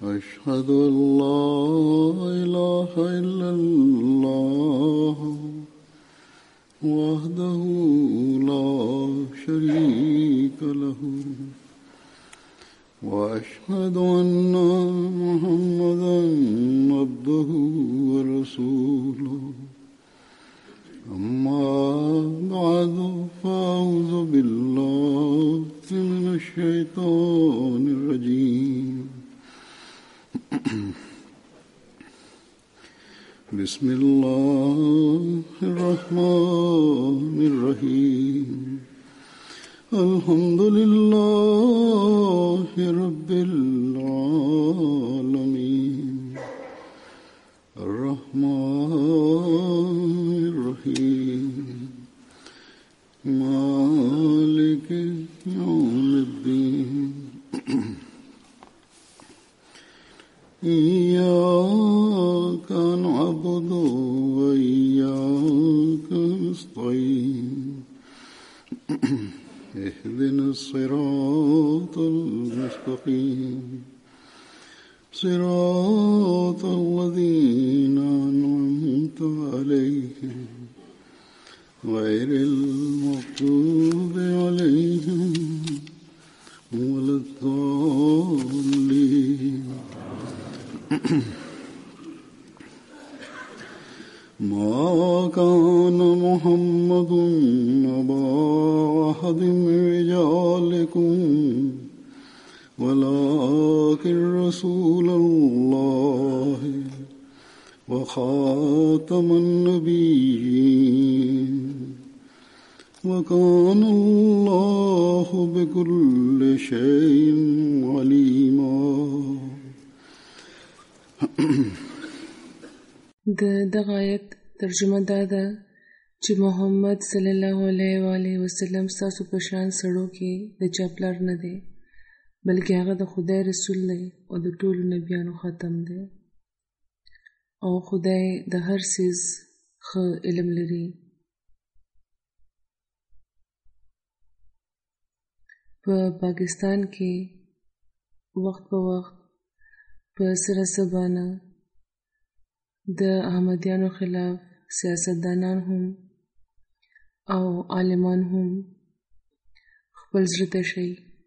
أشهد أن لا إله إلا الله وحده لا شريك له وأشهد أن محمدا عبده ورسوله أما بعد فأعوذ بالله من الشيطان الرجيم بسم الله الرحمن الرحيم الحمد لله رب العالمين الرحمن الرحيم مالك يوم الدين إياك نعبد وإياك نستعين اهدنا الصراط المستقيم صراط الذين أنعمت عليهم غير المغضوب عليهم ولا الضالين ما كان محمد أبا أحد من رجالكم ولكن رسول الله وخاتم النبيين وكان الله بكل شيء عليما. دغه آیت ترجمه دا ده چې محمد صلی الله علیه و آله وسلم ستاسو په شان سړو کې د چا پلار نه دی، بلکې هغه د خدای رسول دی او د ټولو نبیانو ختم دی، او خدای د هر څیز ښه علم لري. په پاکستان کې وخت په وخت په سره سبانه د احمدیانو خلاف سیاستدانان هم او عالمان هم خپل زړه تشوي.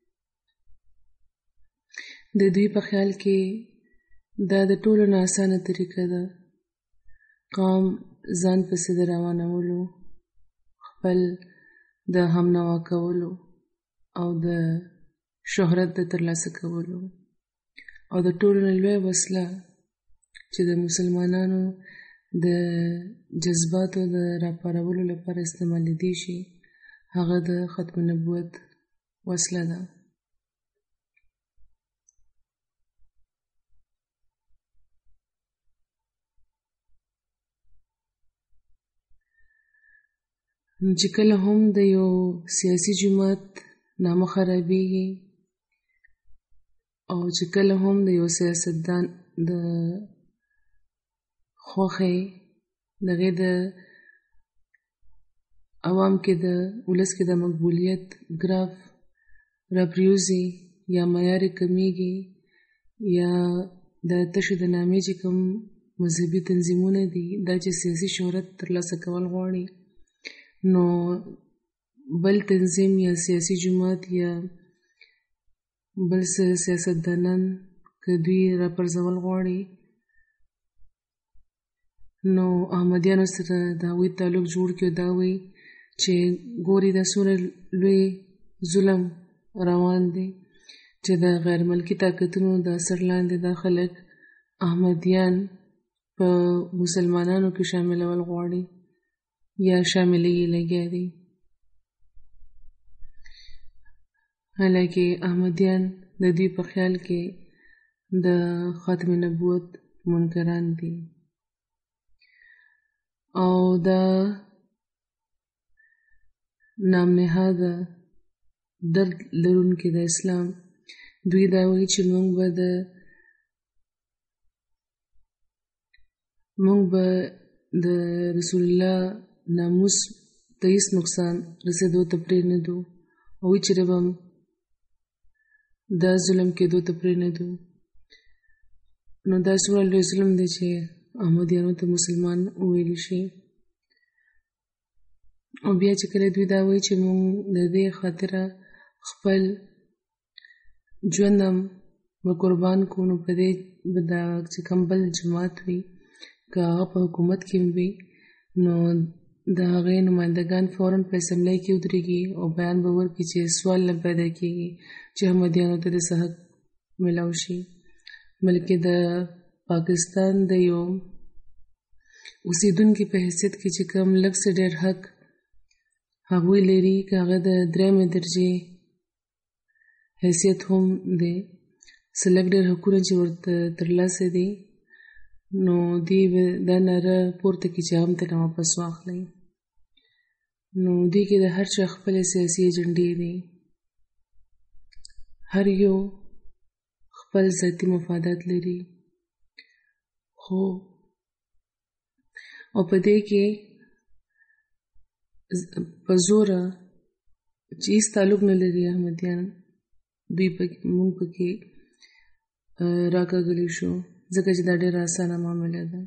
د دوی په خیال کې دا د ټولو نه اسانه طریقه ده قام ځان پسې د روانولو، خپل د همنوا کولو او د شهرت د ترلاسه کولو، او د ټولو نه لویه وسله چې د مسلمانانو د جذباتو د راپارولو لپاره استعمالیدی شي، هغه د ختم نبوت وسله ده. چې کله هم د یو سیاسي جماعت نامه خرابېږي او چې کله هم د یو سیاستدان د خوښۍ دغې د عوام کې د ولس کې د مقبولیت ګراف راپریوزي یا معیار کمیږي، یا د تشو د نامې چې کوم مذهبي تنظیمونه دي دا چې سیاسي شهرت ترلاسه کول غواړي، نو بل تنظیم یا سیاسي جماعت یا بل سیاستدانان که دوی راپرځول غواړي، نو احمدیانو سره د هغوی تعلق جوړ کړي او دا وایي چې ګوري دا څومره لوی ظلم روان دی چې د غیر ملکي طاقتونو د اثر لاندې دا خلک احمدیان په مسلمانانو کې شاملول غواړي یا شاملې یې لګیا دي. حالانکه احمدیان د دوی په خیال کې د ختم نبوت منکران دي، او دا نام نهاده درد لرونکي د اسلام دوی دا وایي چې موږ به د رسول الله ناموس ته هیڅ نقصان رسېدو ته پرېنږدو، او چې به دا ظلم کېدو ته پرېنږدو. نو دا څومره لوی ظلم دی چې احمدیانو ته مسلمان وویل شي. او بیا چې کله دوی دا وایي چې موږ د دې خاطره خپل ژوند هم به قربان کړو، نو په دې به دا چې کوم بل جماعت وي که هغه په حکومت کې هم وي، نو د هغې نمایندګان فوراً په اسمبلۍ کې ودرېږي او بیان به ورکړي چې سوال نه پیدا کېږي چې احمدیانو ته د څه حق میلاو شي، بلکې د پاکستان د یو اوسیدونکي په حیثیت کې چې کوم لږ څه ډېر حق هغوی لري، که هغه د 3مې درجې حیثیت هم دی، څه لږ ډېر حقونه چې ورته ترلاسه دي، نو دوی به دا ناره پورته کړي چې هم ترې واپس واخلئ. نو دوی کې د هر چا خپلې سیاسي ایجنډې دي، هر یو خپل ذاتي مفادات لري، خو او په دې کې په زوره چې هیڅ تعلق نه لري احمدیان، دوی موږ پکې راکاږلی شو، ځکه چې دا ډېره اسانه معامله ده.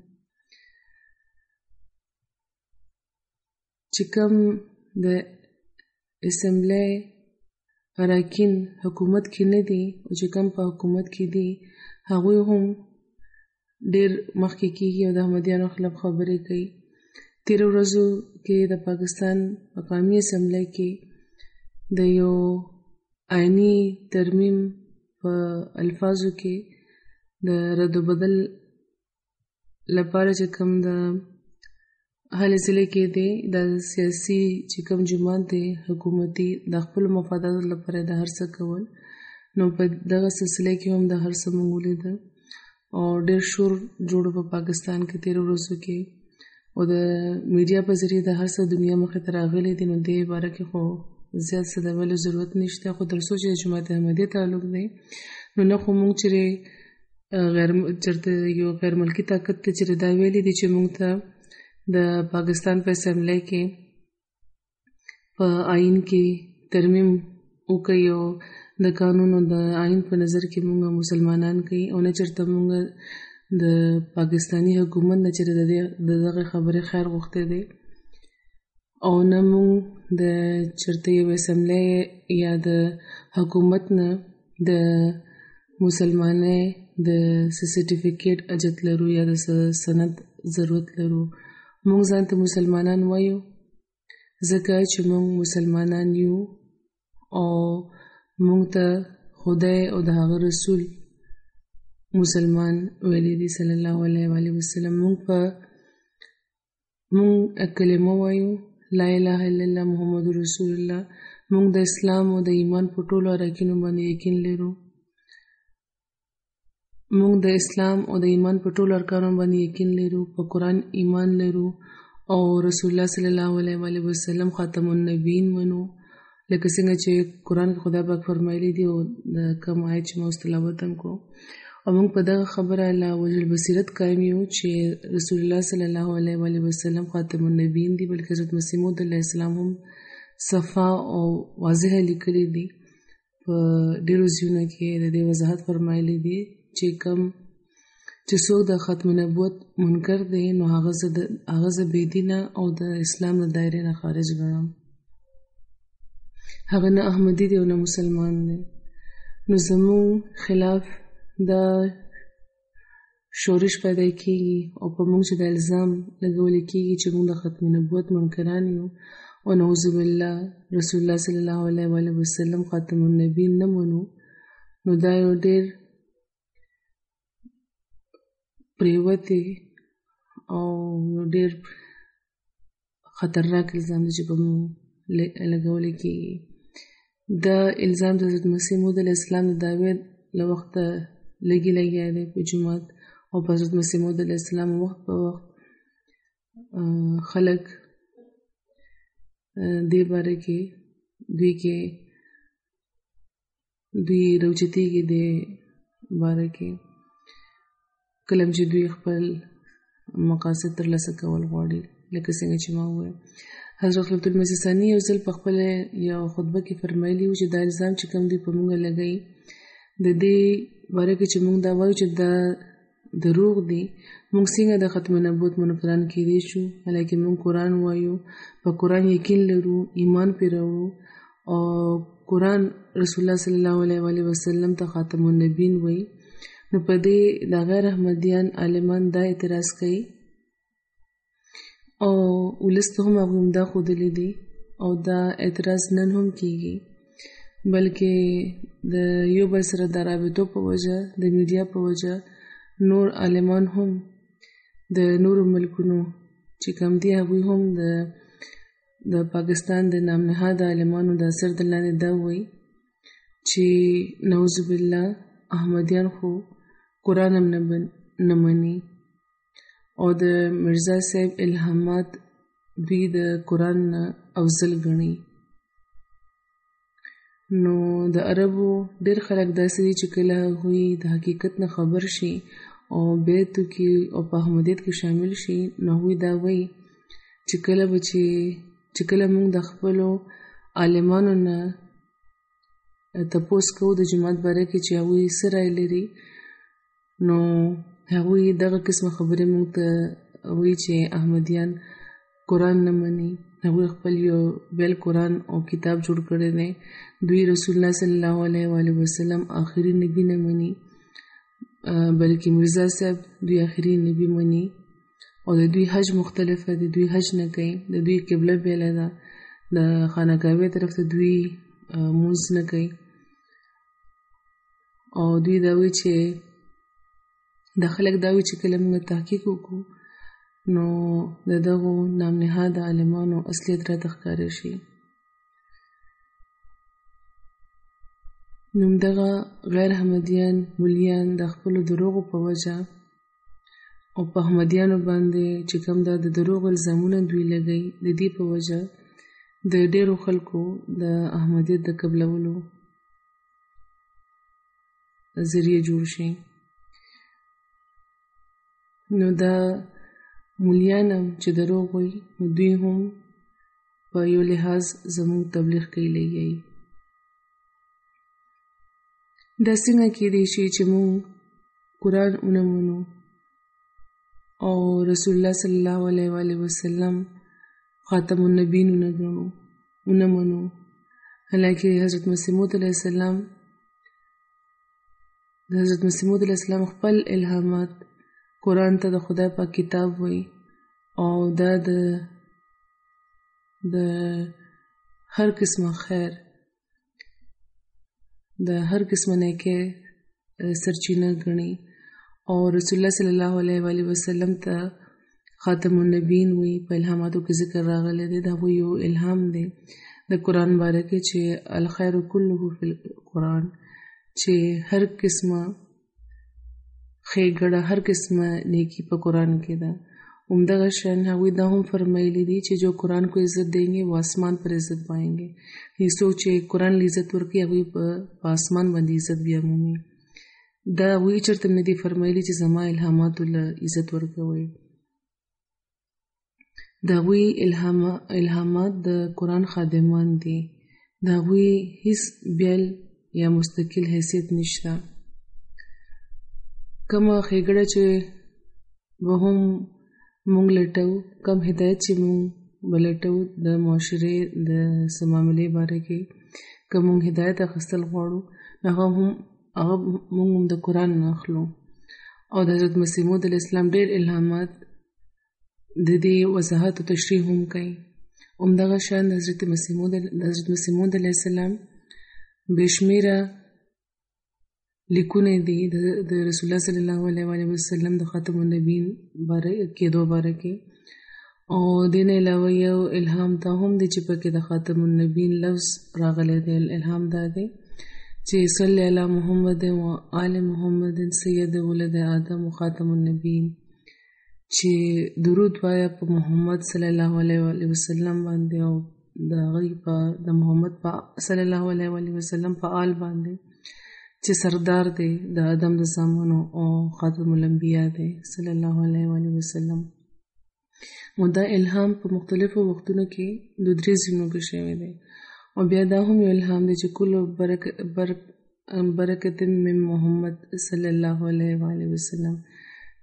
چې کوم د اسمبلۍ اراکین حکومت کې نه دي او چې کوم په حکومت کې دي، هغوی هم ډېر مخکې کېږي او د احمدیانو خلاف خبرې کوي. تېرو ورځو کې د پاکستان مقامي اسمبلۍ کې د یو آئیني ترمیم په الفاظو کې د رد و بدل لپاره چې کوم د هلې ځلې کې دی، د سیاسي چې کوم جماعت دی حکومتي د خپلو مفاداتو لپاره د هر څه کول، نو په دغه سلسله کې هم د هر څه موږ ولیده او ډېر شور جوړ په پاکستان کې تېرو ورځو کې، او د میډیا په ذریعه د هر څه دنیا مخې ته راغلی دی. نو دې باره کې خو زیات څه د ویلو ضرورت نشته، خو تر څو چې د جماعت احمدیه تعلق دی، نو نه خو موږ چې چېرته یو غیر ملکي طاقت ته چې دا ویلي دي چې موږ ته د پاکستان په اسمبلۍ کې په آئین کې ترمیم وکړي او د قانون او د آئین په نظر کې موږ مسلمانان کوي، او نه چېرته موږ د پاکستاني حکومت نه چېرته د دغه خبرې خیر غوښتی دی، او نه موږ د چېرته یو اسمبلۍ یا د حکومت نه د مسلمانۍ د سرټیفیکیټ اجت لرو یا د سند ضرورت لرو. موږ ځان ته مسلمانان وایو ځکه چې موږ مسلمانان یو او موږ ته خدای او د هغه رسول مسلمان ویلی دی صلی الله علیه وسلم. موږ کلمه وایو لا اله الا الله محمد رسول الله. موږ د اسلام او د ایمان په ټولو ارکانو باندې یقین لرو. موږ د اسلام او د ایمان په ټولو ارکانو باندې یقین لرو، په قرآن ایمان لرو او رسول الله صلی الله علیه وسلم خاتم النبیین منو، لکه څنګه چې قرآن کې خدای پاک فرمایلی دی او د کوم آیت چې ما تلاوت هم کو. او موږ په دغه خبره لا وجل بصیرت قائم یو چې رسول الله صلی الله علیه وسلم خاتم النبیین دی، بلکې حضرت مسیح موعود علیه السلام هم صفا او واضح لیکلی دی، په ډیرو ځایونو کې د دې وضاحت فرمایلی دی چې کوم چې څوک د ختم نبوت منکر دی، نو هغه زه بېدینه او د اسلام د دایرې نه خارج ګڼم، هغه نه احمدي دی او نه مسلمان دی. نو زموږ خلاف دا شورش پیدا کېږي او په موږ چې د الزام لګولی کېږي چې موږ د ختم نبوت منکران یو او نعوذ بالله رسول الله صلی الله علیه وسلم خاتم النبیین نه منو. نو دا یو ډېر پریوتی او ډېر خطرناک الزام دی چې په موږ لګولی کېږي. دا الزام د حضرت مسیح موعود علیه السلام د دعوې له وخته لګیا دی په جومات او په حضرت مسیح موعود علیه السلام وخت په وخت خلک دې باره کې دوی راوچتېږي دې باره کې کله چې دوی خپل مقاصد ترلاسه کول غواړي. لکه څنګه چې ما وویل حضرت خلیفة المسیح ثانی یو ځل په خپله یو خطبه کې فرمایلي و چې دا الزام چې کوم دوی په موږ لګوي د دې باره کې چې موږ دا وایو چې دا دروغ دي. موږ څنګه د ختم نبوت منکران کېدی شو؟ حالکه موږ قرآن وایو، په قرآن یقین لرو، ایمان پرې راوړو، او قرآن رسول الله صلی الله علیه وسلم ته خاتم النبیین وایي. نو په دې د غیر احمدیان عالمان دا اعتراض کوي او ولس ته هم هغوی دا ښودلی دي او دا اعتراض نن هم کېږي، بلکې د یو بل سره د رابطو په وجه، د میډیا په وجه نور عالمان هم د نورو ملکونو چې کوم دي هغوی هم د پاکستان د نام نهاد عالمانو د اثر د لاندې دا وایي چې نعوذ بالله احمدیان خو قرآن هم نه مني او د مرزا صاحب الهامات دوی د قرآن نه افضل ګڼي. نو د عربو ډېر خلک داسې دي چې کله هغوی د حقیقت نه خبر شي او بیعتو کې او په احمدیت کې شامل شي، نو هغوی دا وایي چې کله موږ د خپلو عالمانو نه تپوس کوو د جماعت باره کې چې هغوی څه رایه لري، نو هغوی دغه قسمه خبرې موږ ته وایي چې احمدیان قرآن نه مني. هغوی خپل یو بیل قرآن او کتاب جوړ کړی دی. دوی رسول الله صلی الله علیه وسلم آخري نبی نه مني، بلکې مرزا صاحب دوی آخري نبی مني. او د دوی حج مختلفه دی، دوی حج نه کوي، د دوی قبله بیله ده، د خانه کعبې طرف ته دوی مونځ نه کوي. او دوی دا وایي چې د خلک دا وایي چې کله موږ تحقیق وکړو نو د دغو نام نهاد عالمانو اصلیت راته ښکاره شي. نو دغه غیر احمدیان مولیان د خپلو دروغو په وجه او په احمدیانو باندې چې کوم دا د دروغ الزامونه دوی لګوي، د دې په وجه د ډېرو خلکو د احمدیت د قبلولو ذریعه جوړ شي. نو دا مولیان هم چې دروغ وایي، نو دوی هم په یو لحاظ زموږ تبلیغ کوي لګي. دا څنګه کېدی شي چې موږ قرآن ونه منو او رسول الله صلی الله علیه وسلم خاتم النبیین ونه منو، حالانکه حضرت مسیح موعود علیه السلام خپل الهامات قرآن ته د خدای پاک کتاب وایي او دا د هر قسمه خیر، د هر قسمه نیکۍ سرچینه ګڼي. او رسول الله صلی الله علیه وسلم ته خاتم النبیین وایي. په الهاماتو کې ذکر راغلی دی، دا یو الهام دی د قرآن باره کې چې الخیر کله فی القرآن، چې هر قسمه ښېګړه، هر قسمه نیکی په قرآن کې ده. عمدہ شان هغوی دا هم فرمایلی دي چې جو قرآن کو عزت دیں گے وہ آسمان پر عزت پائیں گے. یہ سوچے قرآن عزت ورکړي هغوی په آسمان باندې عزت بیا مومي. دا هغوی چېرته نه دي فرمایلي چې زما الهاماتو له عزت ورکوئ. د هغوی الهامات د قرآن خادمان دي، د هغوی هیڅ بیل یا مستقل حیثیت نشته. کومه ښېګړه چې به هم مونږ لټو، کم هدایت چې مونږ به لټو د معاشرې د څه معاملې باره کې، که مونږ هدایت اخیستل غواړو هغه مونږ هم د قرآن نه اخلو. او د حضرت مسیح موعود علیه السلام ډېر الهامات د دې وضاحت او تشریح هم کوي. همدغه شان د حضرت مسیح موعود علیه السلام بې شمېره لیکونه دي د رسول الله صلی الله علیه وسلم د خاتم النبیین کېدو باره کې. او دې نه علاوه یو الهام دا هم دی چې پکې د خاتم النبیین لفظ راغلی دی. الهام دا دی چې صلی علی محمد و آل محمد سید ولد آدم و خاتم النبیین، چې درود وایا په محمد صلی الله علیه وسلم باندې او د محمد صلی الله علیه وسلم په آل باندې چې سردار دی د آدم د زامنو او خاتم الانبیاء دی صلی الله علیه وسلم. او دا الهام په مختلفو وختونو کې د 3 ځینو کې شوی دی. او بیا دا هم یو الهام دی چې کلو برکت من محمد صلی الله علیه وسلم،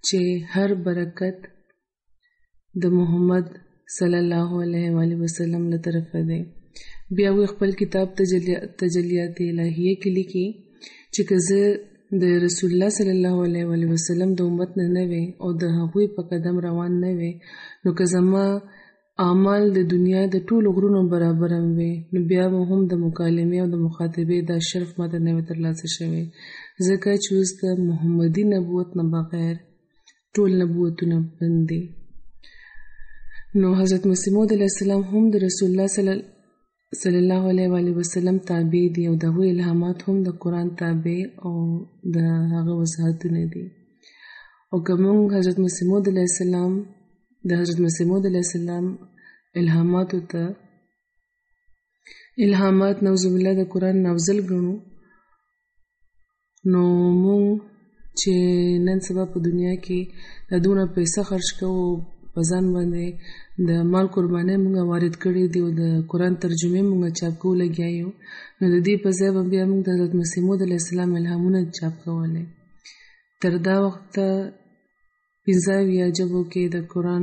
چې هر برکت د محمد صلی الله علیه و آله وسلم له طرفه دی. بیا وی خپل کتاب تجلیات الهیه کې لیکي چې که زه د رسول الله صلی الله علیه و آله وسلم د امت نه وې او د هغوی په قدم روان نه وې، نو که زما اعمال د دنیا د ټولو غرونو برابر هم وي، نو بیا به هم د مکالمې او د مخاطبې دا شرف ماته نه وي ترلاسه شوی، ځکه چې اوس د محمدي نبوت نه بغیر ټول نبوتونه بند دي. نو حضرت مسیح موعود علیه السلام هم د رسول الله صلی الله علیه و آله وسلم تابع دي او د هغوی الهامات هم د قرآن تابع او د هغه وضاحتونه دي. او که موږ حضرت مسیح موعود علیه السلام د حضرت مسیح موعود علیه السلام الهاماتو ته الهامات نعوذ بالله د قرآن نافذل ګڼو، نو موږ چې نن سبا په دنیا کې د دونه پیسه خرج کوو، په ځان باندې د مال قربانۍ موږ وارد کړي دي او د قرآن ترجمې موږ چاپ کول لګیا یو، نو د دې په ځای به بیا موږ د حضرت مسیح موعود علیه السلام الهامونه چاپ کولی. تر دا وخته 15 ژبو کې د قرآن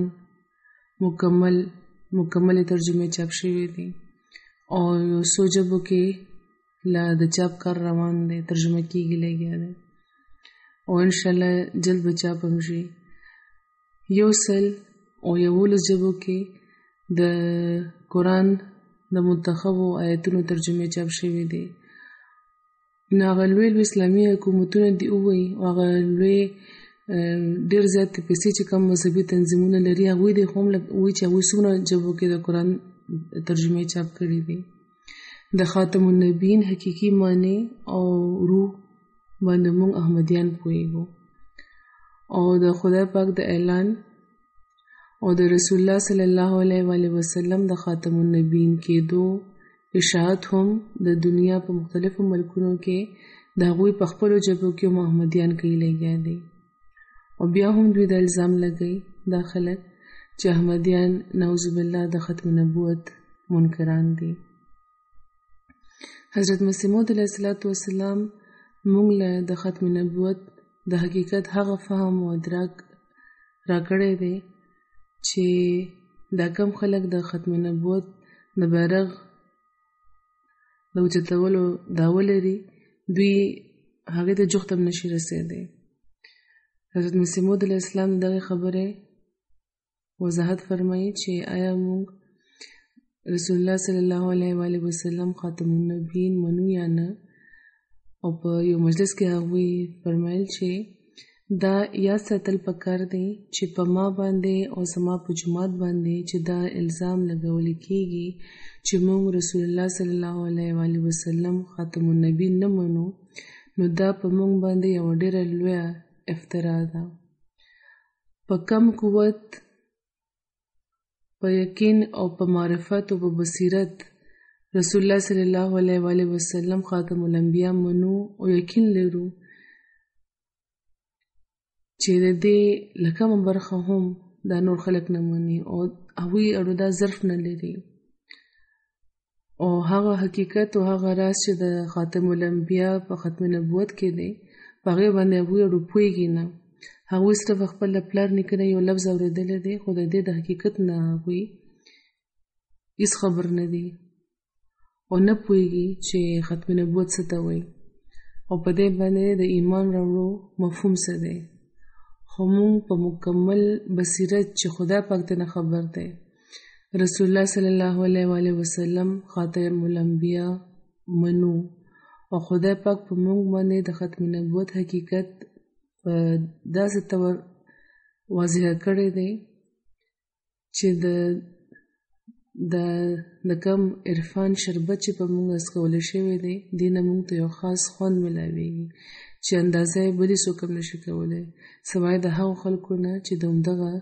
مکمل ترجمه چاپ شوی دي او یو څو ژبو کې لا د چاپ کار روان دی، ترجمه کیږي لګیا دی او انشاءالله جلد به چاپ هم شي. 100 او 11 ژبو کې د قرآن د منتخبو آیتونو ترجمه چاپ شوی دي. نو هغه لوی اسلامي حکومتونه دي ووایي، هغه لوی ډېر زیات پیسې چې کوم مذهبي تنظیمونه لري هغوی دې هم وایي چې هغوی څومره ژبو کې د قرآن ترجمې چاپ کړي دي. د خاتم النبیین حقیقي معنی او روح باندې موږ احمدیان پوهیږو او د خدای پاک د اعلان او د رسول الله صلی الله علیه و آله وسلم د خاتم النبیین کېدو اشاعت هم د دنیا په مختلفو ملکونو کې د هغوی په خپلو ژبو کې هم احمدیان کوي لګیا دي. او بیا هم دوی د الزام لګوي دا خلک چې احمدیان نعوذ بالله د ختم نبوت منکران دي. حضرت مسیح موعود علیه السلام موږ له د ختم نبوت د حقیقت هغه فهم او ادراک راکړی دی چې دا کم خلک د ختم نبوت د بیرغ د اوچتولو دعوه لري، دوی هغې ته جوخت هم نشي رسېدی. حضرت مسیح موعود علیه السلام دغه خبره وضاحت فرمایي چې آیا موږ رسول الله صلی الله علیه و آله وسلم خاتم النبیین منو یا نه. او په یو مجلس کې هغوی فرمایل چې دا یا ساتل پکار دی چې په ما باندې او زما په جماعت باندې چې دا الزام لګول کېږي چې موږ رسول الله صلی الله علیه و آله وسلم خاتم النبیین نه منو، نو دا په موږ باندې یو ډېره لویه افترا ده. په کم قوت، په یقین او په معرفت او په بصیرت رسول الله صلی الله علیه و آله وسلم خاتم الانبیاء منو او یقین لرو چې د دې لکمه برخه هم دا نور خلک نه مني او هغوی اړو دا ظرف نه لري. او هغه حقیقت او هغه راز چې د خاتم الانبیاء په ختم نبوت کې دی په هغې باندې هغوی اړو پوهېږي نه. هغوی صرف خپل پلار نیکه نه یو لفظ اورېدلی دی، خو د دې د حقیقت نه هغوی هېڅ خبر نه دي او نه پوهېږي چې ختم نبوت څه ته وایي او په دې باندې د ایمان راوړو مفهوم څه دی. خو موږ په مکمل بصیرت چې خدای پاک ته نه خبر دی، رسول الله صلی الله علیه و آله وسلم خاتم الانبیاء منو او خدای پاک په موږ باندې د ختم نبوت حقیقت په داسې طور واضح کړی دی چې د کم عرفان شربت چې په موږ اسکولی شوی دی دې نه موږ ته یو خاص خوند میلاویږي چې اندازه یې بلې څوک هم نشي کولی سوای د هغو خلکو نه چې د همدغه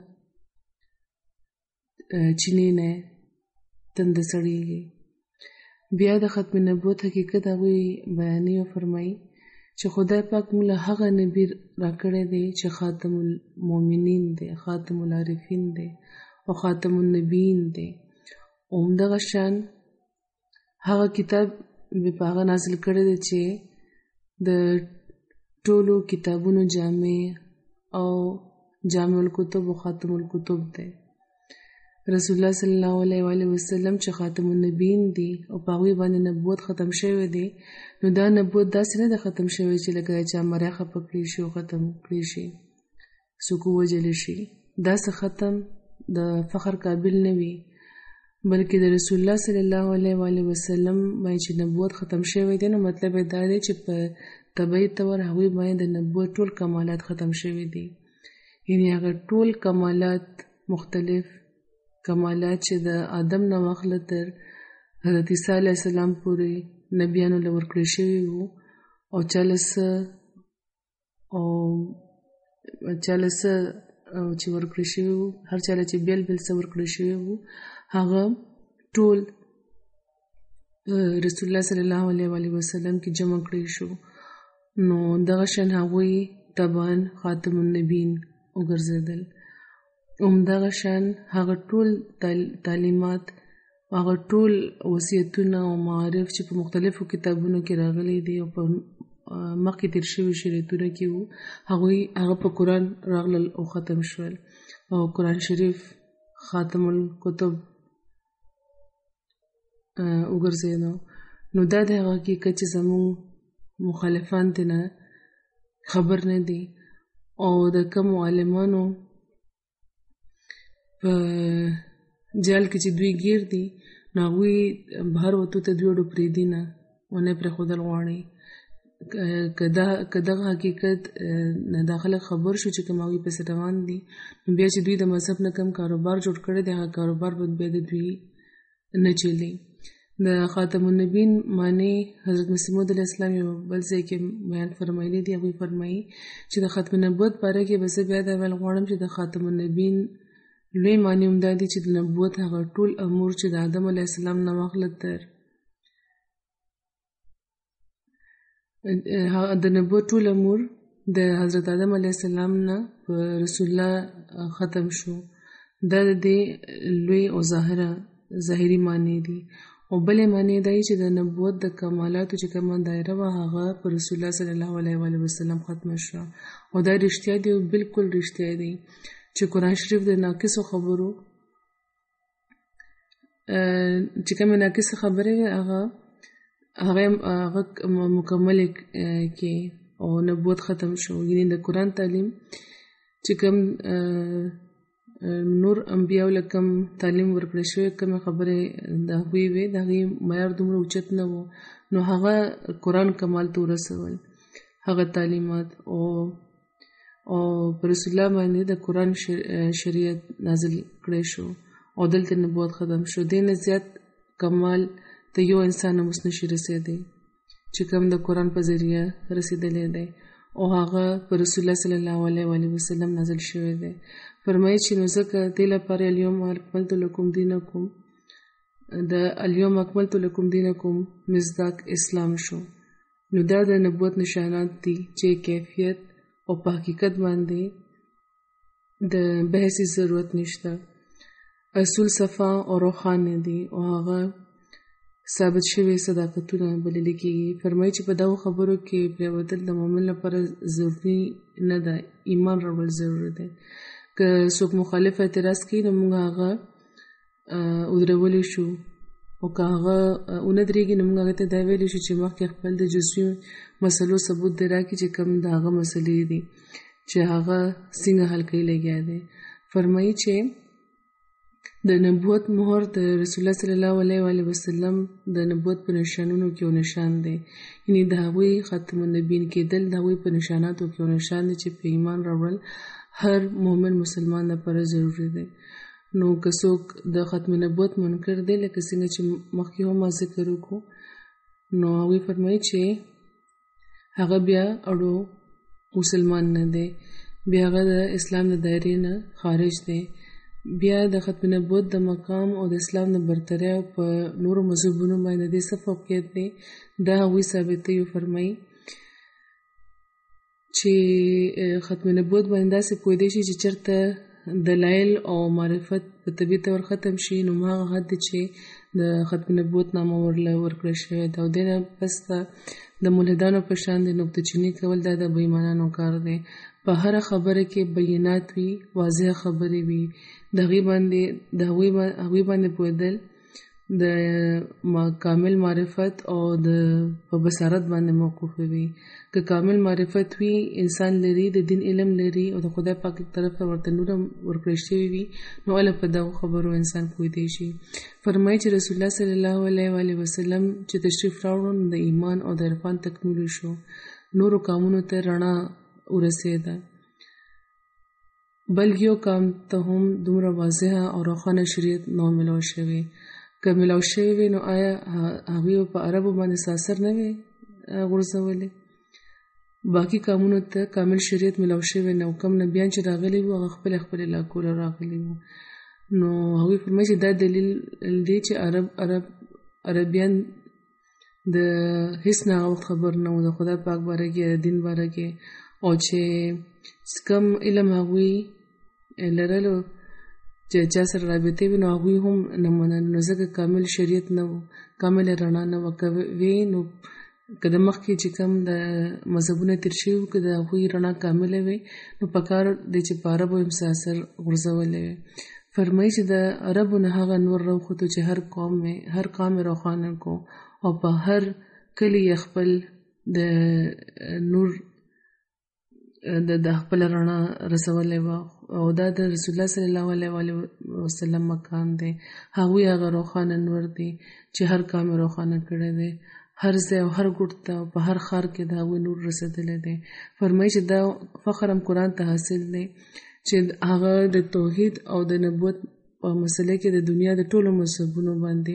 چینې نه تنده سړېږي. بیا د ختم نبوت حقیقت هغوی بیانوي او فرمایي چې خدای پاک موږ له هغه نبي راکړی دی چې خاتم المؤمنین دی، خاتم العارفین دی او خاتم النبیین دی. او همدغه شان هغه کتاب به په هغه نازل کړی دی چې د ټولو کتابونو جامع او جامع الکتب او خاتم الکتب دی. رسول الله صلی الله علیه وسلم چې خاتم النبیین دی او په هغوی باندې نبوت ختم شوی دی، نو دا نبوت داسې نه ده ختم شوی چې لکه چا مری خفه کړي شي او ختم کړي شي، څوک ووژلی شي. داسې ختم د فخر قابل نه وي، بلکې د رسول الله صلی الله علیه وسلم باندې چې نبوت ختم شوی دی، نو مطلب یې دا دی چې په طبعي طور هغوی باندې د نبوت ټول کمالات ختم شوي دي. یعنې هغه ټول کمالات، مختلف کمالات چې د آدم نه واخله تر حضرت عیسی علیه السلام پورې نبیانو له ورکړل شوي وو، او چاله څه چې ورکړل شوي وو، هر چاله چې بیل بیل څه ورکړل شوي وو، هغه ټول رسول الله صلی الله علیه وسلم کې جمع کړی شو. نو دغه شان هغوی طبعا خاتم النبیین وګرځېدل. همدغه شان هغه ټول تعلیمات، هغه ټول وصیتونه او معارف چې په مختلفو کتابونو کې راغلي دي او په مخکې تیر شوي شریعتونه کې وو، هغه په قرآن راغلل او ختم شول، او قرآن شریف خاتم الکتب وګرځېدو. نو دا د هغه حقیقت چې زموږ مخالفان ته نه خبر نه دي، او د کوم عالمانو په جال کې چې دوی گیر دي، نو هغوی بهر وتو ته دوی وړو پرېږدي نه، ونه پرېښودل غواړي. که دغه حقیقت نه دا خلک خبر شو چې کوم هغوی پسې روان دي، نو بیا چې دوی د مذهب نه کوم کاروبار جوړ کړی دی، هغه کاروبار به بیا د دوی نه چلی. د خاتم النبیین معنی حضرت مسیح موعود علیه السلام یو بل ځای کې بیان فرمایلی دی. هغوی فرمایي چې د ختم نبوت باره کې به زه بیا دا ویل غواړم چې د خاتم النبیین لوی معنی هم دا دی چې د نبوت هغه ټول امور چې د آدم علیه السلام نه واخله تر د نبوت ټول امور د حضرت آدم علیه السلام نه په رسول الله ختم شو. دا د دې لوی او ظاهري معنی دي. او بلې معنی دا چې د نبوت د کمالاتو چې کومه دایره وه، هغه په رسول الله صلی الله علیه وسلم ختمه شوه. او دا رښتیا دی، بالکل رښتیا دی چې قرآن شریف د ناقصو خبرو چې کومه ناقصه خبرې وي، هغه مکمل کې او نبوت ختم شو. یعنې د قرآن تعلیم چې کوم نور انبیاو له کوم تعلیم ورکړی شوی، کومې خبرې د هغوی وې، د هغې معیار دومره اوچت نه و، نو هغه قرآن کمال ته ورسول هغه تعلیمات. او پر رسول الله باندې د قرآن شریعت نازل کړی شو او دلته نبوت ختم شو. دې نه زیات کمال ته یو انسان هم اوس نشي رسېدی چې کوم د قرآن په ذریعه رسېدلی دی، او هغه پر رسول الله صلی الله علیه وسلم نازل شوی دی. فرمایي چې نو ځکه دې لپاره الیوم اکملت لکم دینکم، د الیوم اکملت لکم دینکم مصداق اسلام شو. نو دا د نبوت نشانات دي چې کیفیت او په حقیقت باندې د بحثي ضرورت نشته. اصول صفا او روښانه دي او هغه ثابت شوي صداقتونه بلل کېږي. فرمایي چې په دغو خبرو کې پرېوتل د مؤمن لپاره ضروري نه ده، ایمان راوړل ضروري دی. که څوک مخالف اعتراض کوي، نو موږ هغه ودرولی شو، او که هغه ونه درېږي، نو موږ هغه ته دا ویلی شو چې مخکې خپل د جزوي مسلو ثبوت دی راکړي چې کوم د هغه مسلې دي چې هغه څنګه حل کوي لګیا دی. فرمایي چې د نبوت مهر د رسول الله صلی الله علیه وسلم د نبوت په نشانونو کې یو نشان دی. یعنې د هغوی ختم النبیین کېدل د هغوی په نشاناتو کې یو نشان دی چې په ایمان راوړل هر مؤمن مسلمان لپاره ضروري دی. نو که څوک د ختم نبوت منکر دی، لکه څنګه چې مخکې هم ذکر وکړو، نو هغوی فرمایي چې هغه بیا اړو مسلمان نه دی، بیا هغه د اسلام د دایرې نه خارج دی. بیا د ختم نبوت د مقام او د اسلام د برترۍ په نورو مذهبونو باندې د څه فوقیت دی، دا هغوی ثابتوي. فرمایي چې ختم نبوت باندې داسې پوهېدی شي چې چېرته دلایل او معرفت په طبیعي طور ختم شي، نو هغه حد دی چې د ختم نبوت نامه ورله ورکړل شوې ده او د نه پس د ملحدانو په شان د نقطه چینی کول دا د بېایمانانو کار دی. په هر خبره کې بینات وي، واضح خبرې وي، د هغوی باندې پوهېدل د کامل معرفت او د په بصارت باندې موقوف وي. که کامل معرفت وي، انسان لري، د دین علم لري او د خدای پاک طرف ته ورته نور ورکړل شوی وي، نو الله په دغه خبرو انسان پوهېدی شي. فرمایي چې رسول الله صلی الله علیه وسلم چې تشریف راوړو نو د ایمان او د عرفان تکمیل شو، نورو کامونو ته رڼا ورسېده. بل یو کام ته هم دومره واضحه او روښانه شریعت نو ملاو شوی. که ملاو شوی وي نو آیا هغوی په عربو باندې اثر نه وي غورځولی؟ باقي کامونو ته کامل شریعت ملاو شوی نه، کم نبیان چې راغلي وو هغه خپل علاقو راغلي وو. نو هغوی فرمایي چې دا دلیل دی چې عربیان د هیڅ نه هغه وخت خبر نه وو د خدای پاک باره کې، د دین باره کې، او چې کم علم هغوی لرلو چې چا سره رابطې وي نو هغوی هم نه منل، نو ځکه کامل شریعت نه و، کامل رڼا نه وه. که وی نو که د مخکې چې کوم د مذهبونه تیر شوي وو، که د هغوی رڼا کامله وي نو په کار دی چې په عربو هم څه اثر غورځولی وي. فرمایي چې د عربو نه هغه نور راوخوتو چې هر قام یې روښانه کو او په هر کلي یې خپل د نور د خپل رڼا رسولی وه، او دا د رسول الله صلی الله علیه وسلم مقام دی. هغوی هغه روښانه نور دی چې هر قام یې روښانه کړی دی، هر ځای او هر ګوټ ته په هر ښار کې د هغوی نور رسېدلی دی. فرمایي چې دا فخر هم قرآن ته حاصل دی چې هغه د توحید او د نبوت په مسله کې د دنیا د ټولو مذهبونو باندې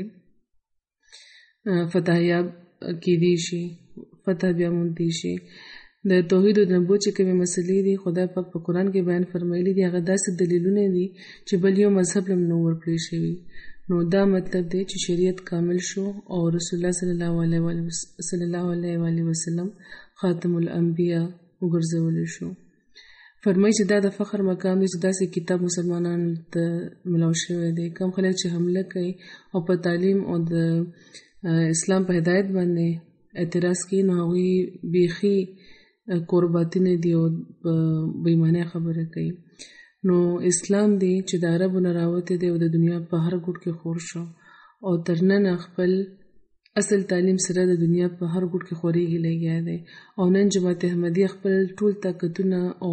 فتحیاب کېدی شي، فتح بیا موندی شي. د توحید او د نبوت چې کومې مسلې دي خدای پاک په قرآن کې بیان فرمایلی دي، هغه داسې دلیلونه دي چې بل یو مذهب هم نه ورکړی شوي. نو دا مطلب دی چې شریعت کامل شو او رسول الله صلی الله علیه وسلم خاتم الانبیاء وګرځولی شو. فرمایي چې دا د فخر مقام دی چې داسې کتاب مسلمانانو ته ملاو شوی دی. کم خلک چې حمله کوي او په تعلیم او د اسلام په هدایت باندې اعتراض کوي نو هغوی بیخي قرباتونه دي او بېایمانۍ خبره کوي. نو اسلام دی چې د عربو نه راوتی دی او د دنیا په هر ګوټ کې خور شو او تر ننه خپل اصل تعلیم سره د دنیا په هر ګوټ کې خورېږي لګیا دی. او نن جماعت احمدیه خپل ټول طاقتونه او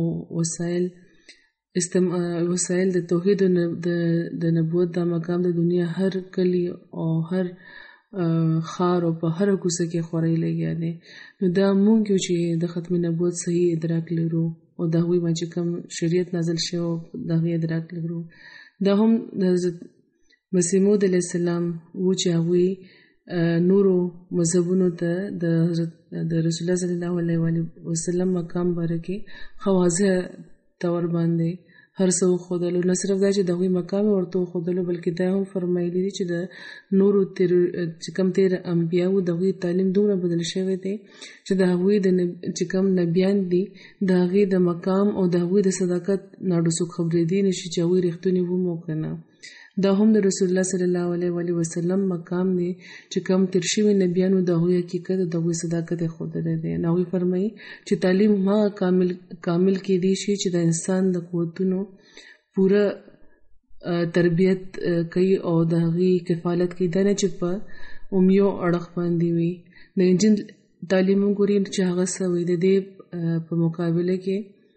وسایل د توحید او د نبوت دا مقام د دنیا هر کلی او هر ښار او په هر کوڅه کې خورې لګیا دی. نو دا مونږ یو چې د ختم نبوت صحیح ادراک لرو او د هغوی باندې کوم شریعت نازل شوی د هغې ادراک لرو. دا هم د حضرت مسیح موعود علیه السلام و چې هغوی نورو مذهبونو ته د رسول الله صلی الله علیه وسلم مقام باره کې ښه واضح طور باندې هر څه وښودلو. نه صرف دا چې د هغوی مقام یې ورته وښودلو بلکې دا هم فرمایلي دي چې د نورو چې کوم تیر انبیا وو د هغوی تعلیم دومره بدل شوی دی چې د هغوی چې کوم نبیان دي د هغې د مقام او د هغوی د صداقت ناډو څوک خبرېدی نه شي چې هغوی رښتونې وو مو که نه. دا هم د رسول الله صلی الله علیه وسلم مقام دی چې کوم تیر شوي نبیانو د هغوی حقیقت او د هغوی صداقت یې ښودلی دی. نو هغوی فرمایي چې تعلیم هغه کامل کېدی شي چې د انسان د قوتونو پوره تربیت کوي او د هغې کفالت کوي، دا نه چې په یو اړخ باندې وي. د انجیل تعلیم وګورئ چې هغه څه وي، د دې په مقابله کې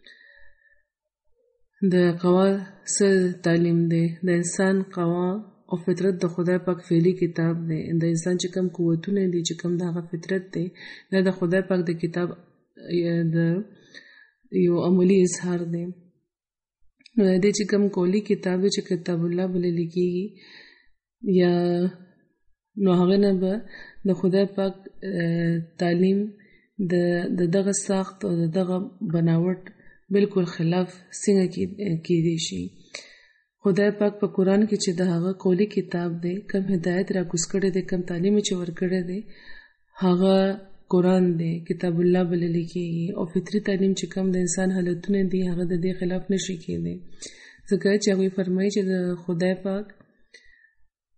د قوا څه تعلیم دی. د انسان قوا او فطرت د خدای پاک فعلی کتاب دی. د انسان چې کوم قوتونه دي چې کوم د هغه فطرت دی دا د خدای پاک د کتاب د یو عملی اظهار دی. نو د دې چې کوم قولی کتاب دی چې کتاب الله بللی کېږي یا نو هغه نه به د خدای پاک تعلیم د دغه ساخت او د دغه بناوټ بالکل خلاف څنګه کېدی شي. خدای پاک په قرآن کې چې د هغه قولی کتاب دی کم هدایت را کوز کړی دی، کم تعلیم چې ورکړی دی هغه قرآن دی، کتاب الله بللی کېږي. او فطري تعلیم چې کم د انسان حالتونه دي هغه د دې خلاف نشي کېدی، ځکه چې هغوی فرمایي چې د خدای پاک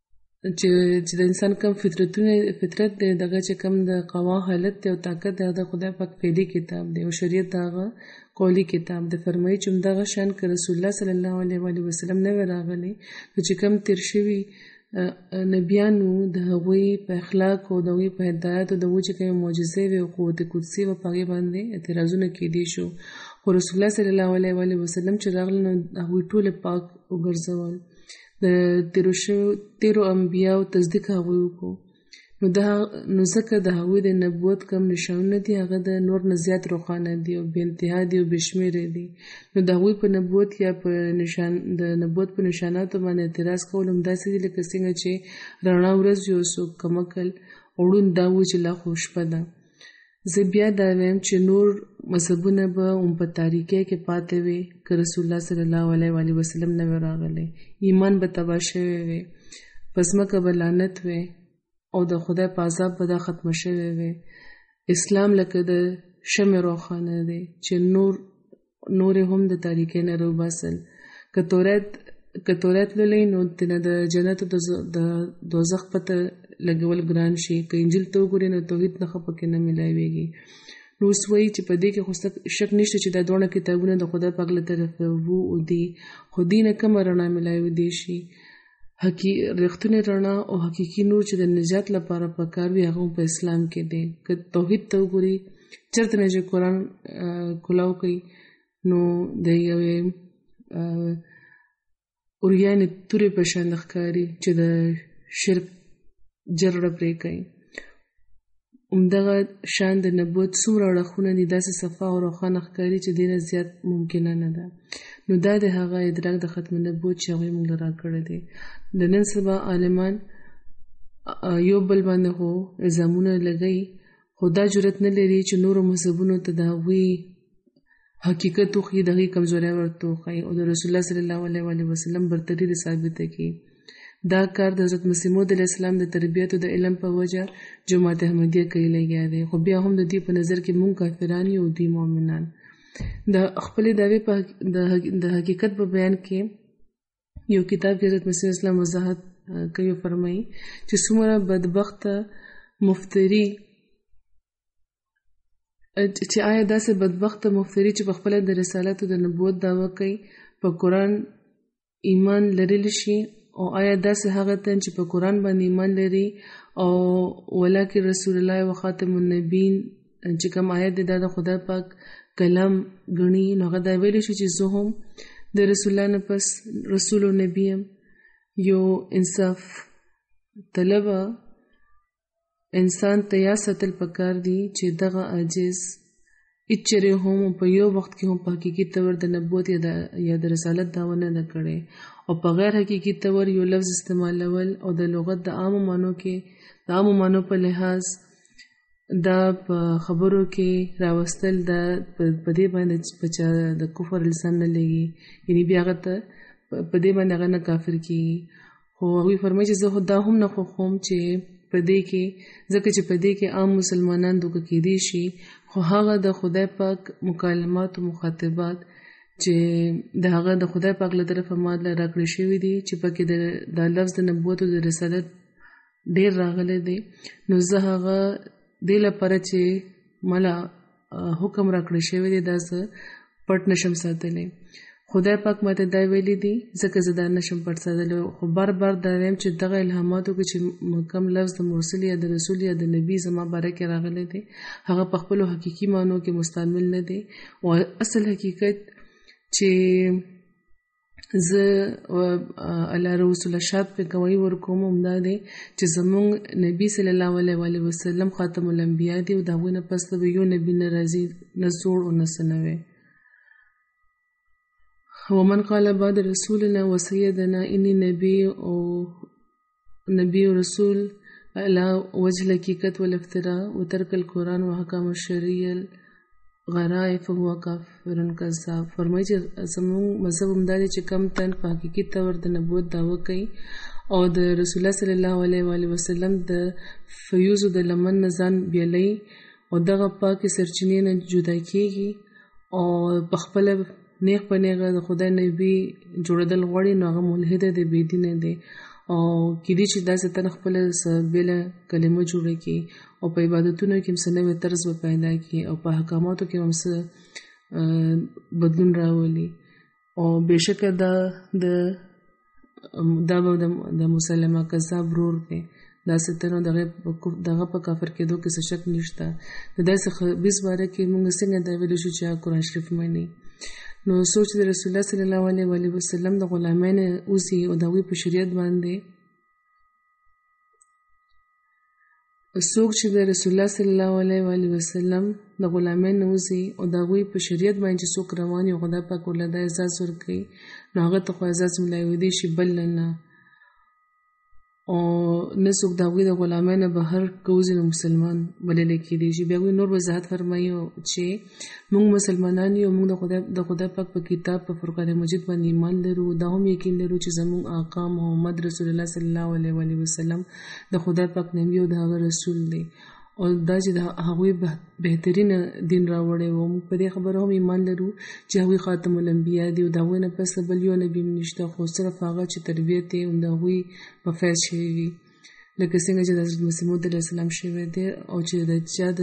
چې د انسان کم فطرت دی دغه چې کم د قوا حالت دی او طاقت دی د خدای پاک فعلی کتاب دی او شریعت دغه قولی کتاب دی. فرمایي چې دغه شان که رسول الله صلی الله علیه و وسلم نه راغلی چې کم تیر شوي نبیانو د هغوی په اخلاق او د هغوی په هدایت او د هغوی چې کومې معجزې وې او قوت قدسي وه په هغې باندې اعتراضونه کېدی شو، خو رسول الله صلی الله علیه و وسلم چې راغله نو هغوی ټولې پاک وګرځول. د تیرو انبیاو تصدیق هغوی وکړو نو ځکه د هغوی د نبوت کم نشانونه دي هغه د نور نه زیات روښانه دي او بې انتها دي او بې شمېرې دي. نو د هغوی په نبوت یا د نبوت په نشاناتو باندې اعتراض کول همداسې دي لکه څنګه چې رڼا ورځ یو څوک کمکل اړون دا و چې لا خو شپه ده. زه بیا دا وایم چې نور مذهبونه به هم په تاریکۍ کې پاتې وي که رسول الله صلی الله علیه و وسلم نه وی راغلی، ایمان به تباه شوی وي، په ځمکه به لعنت وي او د خدای په عذاب به دا ختمه شوی وي. اسلام لکه د شمع روښانه دی چې نور هم د تاریکۍ نه راوباسل. که تورات لولئ نو ترنه د جنت او د دوزخ پته لګول ګران شي، که انجیل ته وګورئ نو توحید نښه پکې نه میلاویږي. نو اوس وایي چې په دې کې خو شک نشته چې دا دواړه کتابونه د خدای پاک له طرفه وو او دي، خو دې نه کومه رڼا میلاویدی شي. رښتونې رڼا او حقیقي نور چې د نجات لپاره پکار وي هغه په اسلام کې دی. که توحید ته وګورئ چېرته نه چې قرآن کلاو کوي نو د یوې اوریانې تورې په شان ښکاري چې د شرک جرړه پرې کوي. همدغه شان د نبوت څومره اړخونه دي داسې صفا او روښانه ښکاري چې دې نه زیات ممکنه نه ده. نو دا د هغه ادراک د ختم نبوت چې هغوی موږ له راکړی دی. د نن سبا عالمان یو بل باندې خو الزامونه لګوي خو دا جرأت نه لري چې نورو مذهبونو ته د هغوی حقیقت وښيي، د هغوی کمزورۍ ورته وښيي او د رسول الله صلی الله علیه و وسلم برتري ثابته کړي. دا کار د حضرت مسیح موعود علیه السلام د تربیت او د علم په وجه جماعت احمدیه کوي لګیا دی، خو بیا هم د دې په نظر کې مونږ کافران یو او دوی مؤمنان. د خپلې دعوې د حقیقت په بیان کې یو کتاب کې حضرت مسیح اسلام وضاحت کوي، فرمایي چې څومره بدبخته مفتري چې آیا داسې بدبخته مفتري چې په خپله د رسالت او د نبوت دعوه کوي په قرآن ایمان لرلی شي، او آیا داسې هغه تن چې په قرآن باندې ایمان لري او ولکن رسول الله و خاتم النبیین چې کوم آیت دی دا د خدای پاک کلام ګڼي، نو هغه دا ویلی شي چې زه هم د رسول الله نه پس رسول او نبی یم. یو انصاف طلبه انسان ته یا ساتل پکار دي چې دغه عاجز اچره هم په یو وخت کې هم په حقیقي طور د نبوت یا د رسالت دعوه نه کړي او په غیر حقیقي طور یو لفظ استعمالول او د لغت د عامو معنو په لحاظ دا په خبرو کې راوستل دا په دې باندې د کفر لسان نه لګي، یعنی بیا هغه ته په دې باندې هغه نه کافر کېږي. خو هغوی فرمایي چې زه خو دا هم نه خوښوم چې په دې کې ځکه چې په دې کې عام مسلمانان دوکه کېدی شي، خو هغه د خدای پاک مکالمات او مخاطبات چې د هغه د خدای پاک له طرفه ما راکړی شوي دي چې پکې د لفظ د نبوت او د رسالت ډېر راغلی دی، نو زه هغه دې لپاره چې مالا حکم راکړی شوی دی دا زه پټ نشم ساتلی. خدای پاک ماته دا ویلي دي ځکه زه دا نشم پټ ساتلی، خو بار دا ویم چې دغه الهاماتو کې چې کم لفظ د مرسل یا د رسول یا د نبی زما باره کې راغلی دی هغه په خپلو حقیقي معنو کې مستعمل نه دی، او اصل حقیقت چې زه الله رسول شاد په گواهی ورکوم همدا دی چې زمونږ نبی صلی الله علیه و وسلم خاتم الانبیاء دی او د هغوی نه پس به یو نبی نه راځي نه زوړ او نه څه نوی. ومن قال بعد رسولنا وسيدنا إني نبي ورسول على وجه الحقيقة والافتراء وترك القرآن وحكام الشريعة غرائب فهو کافر کذاب. فرمایي چې زموږ مذهب همدا دی چې کم تن په حقیقي طور د نبوت دعوه کوي او د رسول الله صلی الله علیه وسلم د فیوز د لمن نه ځان بیلوي او دغه پاکې سرچینې نه جدا کېږي او په خپله نیغ په نیغه د خدای نبی جوړېدل غواړي، نو هغه ملحد دی، بېدینه دی او کېدی چې داسې تن خپل بېله کلمه جوړه کړي او په عبادتونو کې هم څه نوی طرز به پیدا کړي او په احکاماتو کې هم څه بدلون راولي. او بېشکه دا به د مسلمه کذاب ورور دی. داسې تنو دغه په کافر کېدو کې څه شک نشته. د داسې خبیث باره کې موږ څنګه دا ویلی شو چې قرآن شریف مني. نو څوک چې د رسول الله صلی الله علیه وسلم د غلامانو اوسي او د هغوی په شریعت باندې څوک چې د رسول الله صلی الله علیه وسلم د غلامانو اوسي او د هغوی په شریعت باندې څوک روان وي او خدای پاک ورله دا اعزاز ورکوي نو هغه ته خو اعزاز ملایوي شي بل نه. او نه څوک د هغوی د غلامانو بهر کوزي نو مسلمان بللی کېدی شي. بیا هغوی نور وضاحت فرمایي چې موږ مسلمانان یو، موږ د خدای پاک په کتاب په فرقان مجید باندې ایمان لرو، دا هم یقین لرو چې زموږ آقا محمد رسول الله صلی الله علیه وسلم د خدای پاک نبی او د هغه رسول دی او دا چې د هغوی بهترین دین راوړی و. موږ په دې خبره هم ایمان لرو چې هغوی خاتم الانبیا دي او د هغوی نه پس بل یو نبي هم نشته، خو صرف هغه چې تربیت یې د هغوی په فیض شوی وي لکه څنګه چې د حضرت مسیح موعود علیه السلام شوی دی او چې د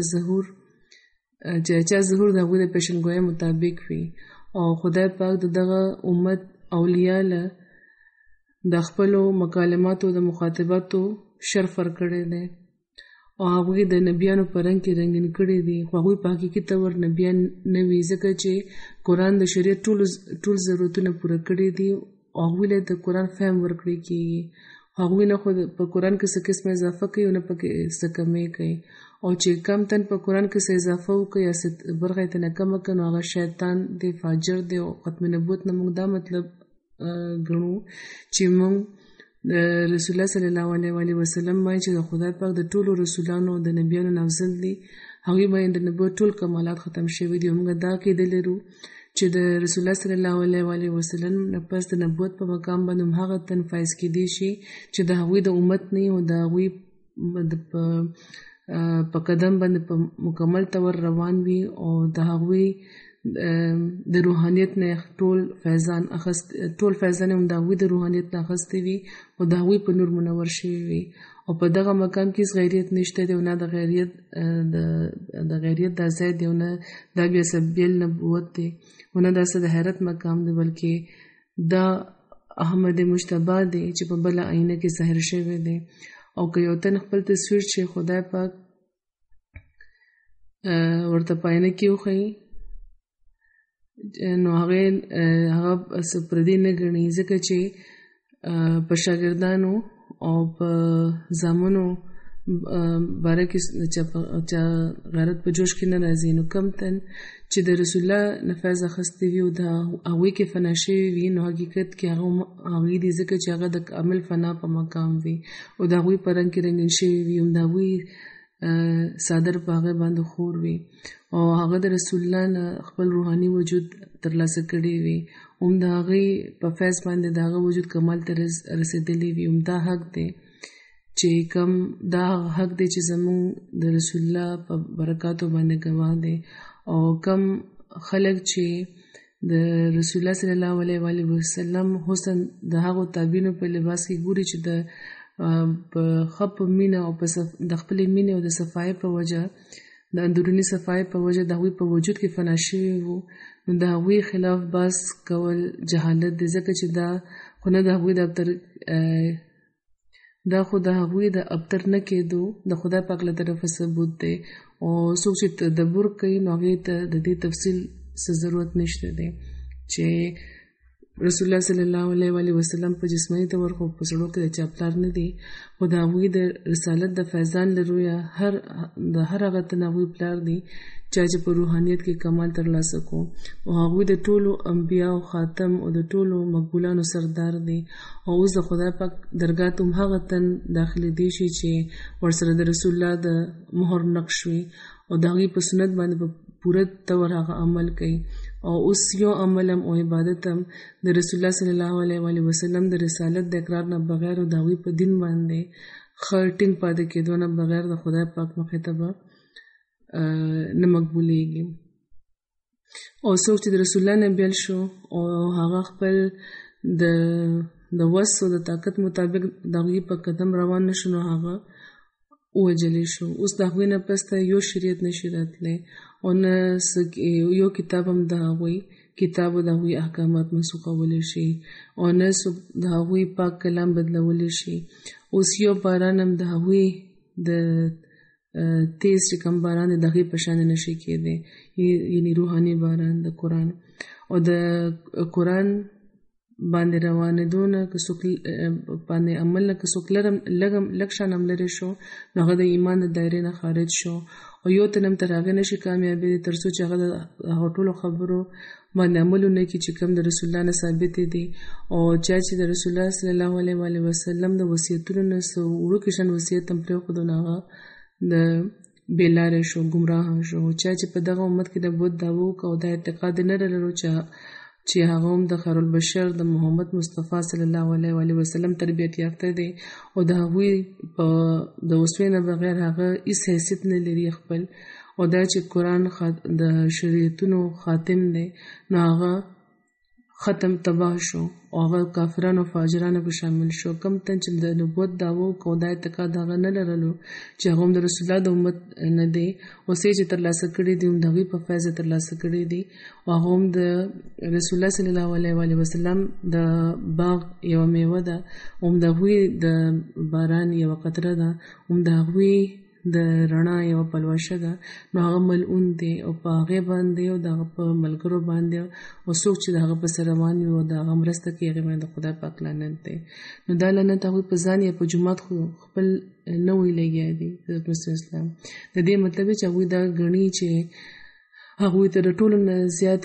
چا ظهور د هغوی د پیشنګویۍ مطابق وي. او خدای پاک د دغه امت اولیاء له د خپلو مکالماتو د مخاطباتو شرف ورکړی دی او هغوی د نبیانو په رنګ کې رنګین کړي دي، خو هغوی په حقیقي طور نبیان نه وي ځکه چې قرآن د شریعت ټول ضرورتونه پوره کړي دي او هغوی له د قرآن فهم ورکړی کېږي. هغوی نه خو په قرآن کې څه قسمه اضافه کوي او نه پکې څه کمی کوي او چې کم تن په قرآن کې څه اضافه وکړي یا څه برخه یې ترې کمه کړي نو هغه شیطان دی، فاجر دی. او ختم نبوت نه موږ دا مطلب ګڼو چې موږ د رسول الله صلی الله علیه وسلم باندې چې د خدای پاک د ټولو رسولانو د نبیانو نه افضل دي، هغوی باندې د نبوت ټول کمالات ختم شوي دي. موږ دا عقیده لرو چې د رسول الله صلی الله علیه وسلم نه پس د نبوت په مقام باندې هغه تن فایز کېدی شي چې د هغوی د امت نه او د هغوی په قدم باندې په مکمل طور روان وي او د هغوی د روحانیت نه ټول فیضان هم د هغوی د روحانیت نه اخیستې وي او د هغوی په نور منور شوي وي او په دغه مقام کې غیریت نشته دی او نه د غیریت دا ځای دی او نه دا بیا سبیل نبوت دی او نه داسې د حیرت مقام دی، بلکې دا احمد مجتبی دی چې په بله آینه کې ظاهر شوی دی. او که یو تن خپل تصویر چې خدای پاک ورته په آینه کې وښیي نو هغه پردي نه ګڼي ځکه چې په شاګردانو او په زامنو باره کې چا غیرت په جوش کې نه راځي. نو کم تن چې د رسول الله نه فیض اخیستی وي او د هغوی کې فنا شوي وي نو حقیقت کې هغوی دي ځکه چې هغه د کامل فنا په مقام وي او د هغوی په رنګ کې رنګین شوي وي او د هغوی صادر په هغه باندې خور وي او هغه د رسول الله نه خپل روحاني وجود ترلاسه کړی وي او د هغې په فیض باندې د هغه وجود کمال ته رسېدلی وي. دا حق دی چې زموږ د رسول الله په برکاتو باندې ګواه دی او کم خلک چې د رسول الله صلی الله علیه وسلم حسن د هغو تابعینو په لباس کې ګوري چې په خپ مینه او د خپلې مینې او د صفای په وجه د اندرونی صفای په وجه د هغوی په وجود کې فنا شوي وو نو د هغوی خلاف باس کول جهالت دی ځکه چې دا خو نه د هغوی د ابتر نه کېدو د خدای پاک له طرفه ثبوت دی او څوک چې تدبر کوي نو هغې ته د دې تفصیل څه ضرورت نشته دی چې رسول الله صلی الله علیه وسلم په جسماني طور خو په سړو کې د چا پلار نه دی خو د هغوی د رسالت د فیضان له رویه د هر هغه تن هغوی پلار دی چا چې په روحانیت کې کمال ترلاسه کو او هغوی د ټولو انبیاو خاتم او د ټولو مقبولانو سردار دی او اوس د خدای پاک درګاه ته هغه تن داخلي دی شي چې ورسره د رسول الله د مهر نقش وي او د هغوی په سنت باندې په پوره طور هغه عمل کوي او اوس یو عمل هم او عبادت هم د رسول الله صلی الله علیه وسلم د رسالت د اقرار نه بغیر او د هغوی په دین باندې ښه ټینګ پاتې کېدو نه بغیر د خدای پاک مخې ته به نه مقبولیږي. او څوک چې د رسول الله نه بیل شو او هغه خپل د د وس او د طاقت مطابق دغه په قدم روان نشو نو هغه وجلی شو. اوس د هغوی نه پس ته یو شریعت نشي راتلی او نه یو کتاب هم د هغوی کتاب د هغوی احکامات منسوخولی شي او نه د هغوی پاک کلام بدلولی شي. اوس یو باران هم د هغوی د تیز چې کوم باران د هغې په شان نشي کېدی، یعنی روحاني باران د قرآن او د قرآن باندې روانېدو نه که څوک باندې عمل نه که څوک لږ شان هم لرې شو نو هغه د ایمان د دایرې نه خارج شو او یو تن هم تر هغې نشي کامیابېدی تر څو چې هغه د هغو ټولو خبرو باندې عمل ونه کړي چې کوم د رسول الله نه ثابتې دي او چا چې د رسول الله صلی الله علیه وسلم د وصیتونو نه څه وړوکی شان وصیت هم پرېښودو نو هغه د بېلارې شو، ګمراه شو. چا چې په دغه امت کې د بت دعوه وکړه او دا اعتقاد یې نه لرلو چې هغه هم د خیرالبشر د محمد مصطفی صلی الله علیه وسلم تربیت یافته دی او د هغوی د وسوې نه بغیر هغه هیڅ حیثیت نه لري خپل، او دا چې قرآن د شریعتونو خاتم دی نو هغه ختم تباه شو او هغه کافرانو او فاجرانو په شامل شو. کم تن چې د نبوت دعوه وکړو دا اعتقاد هغه نه لرلو چې هغه هم د رسول الله د امت نه دی، اوسې چې ترلاسه کړي دي هم د هغوی په فیض ترلاسه کړي دي او هغه هم د رسول الله صلی الله علیه وسلم د باغ یوه میوه ده، هم د هغوی د باران یوه قطره ده، هم د هغوی د رڼا یوه پلوشه ده نو هغه ملعون دی او په هغې باندې او د هغه په ملګرو باندې او څوک چې د هغه پسې روان وي او د هغه مرسته کوي هغې باندې د خدای پاک لعنت دی. نو دا لعنت هغوی په ځان یا په جومات خو خپل نه وی لګیا دي. حضرت مسیح اسلام د دې مطلب چې هغوی دا ګڼي چې هغوی ته د ټولو نه زیات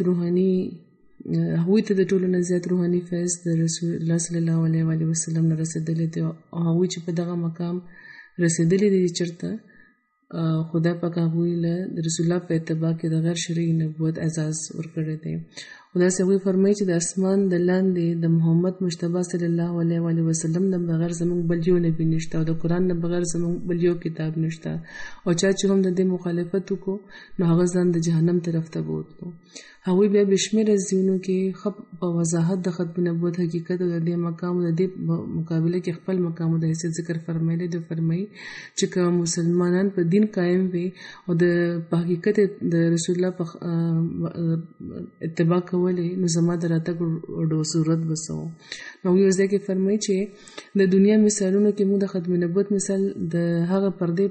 روحاني فیض د رسول الله صلی الله علیه وسلم نه رسېدلی دی او هغوی چې په دغه مقام رسېدلی دی چېرته خدای پاک هغوی له د رسول الله په اتباع کې د غیر شرعي نبوت اعزاز ورکړی دی. او داسې هغوی فرمایي چې د اسمان د لاندې د محمد مجتبی صلی الله علیه وسلم نه بغیر زموږ بل یو نبي نشته او د قرآن نه بغیر زموږ بل یو کتاب نشته او چا چې هم د دې مخالفت وکړو نو هغه ځان د جهنم طرف ته بوتلو. هغوی بیا بشمیره ځایونو کې په وضاحت د ختم نبوت حقیقت او د دې مقام د دې مقابله کې خپل مقام د حیثیت ذکر فرمایلی دی. فرمایي چې که مسلمانان په دین قایم وي او د په حقیقت د رسول الله په اتباع کولی نو زما د راتګ صورت به څه و. نو یو ځای کې فرمایي چې د دنیا مثالونو کې موږ د ختم نبوت مثال د هغه پردې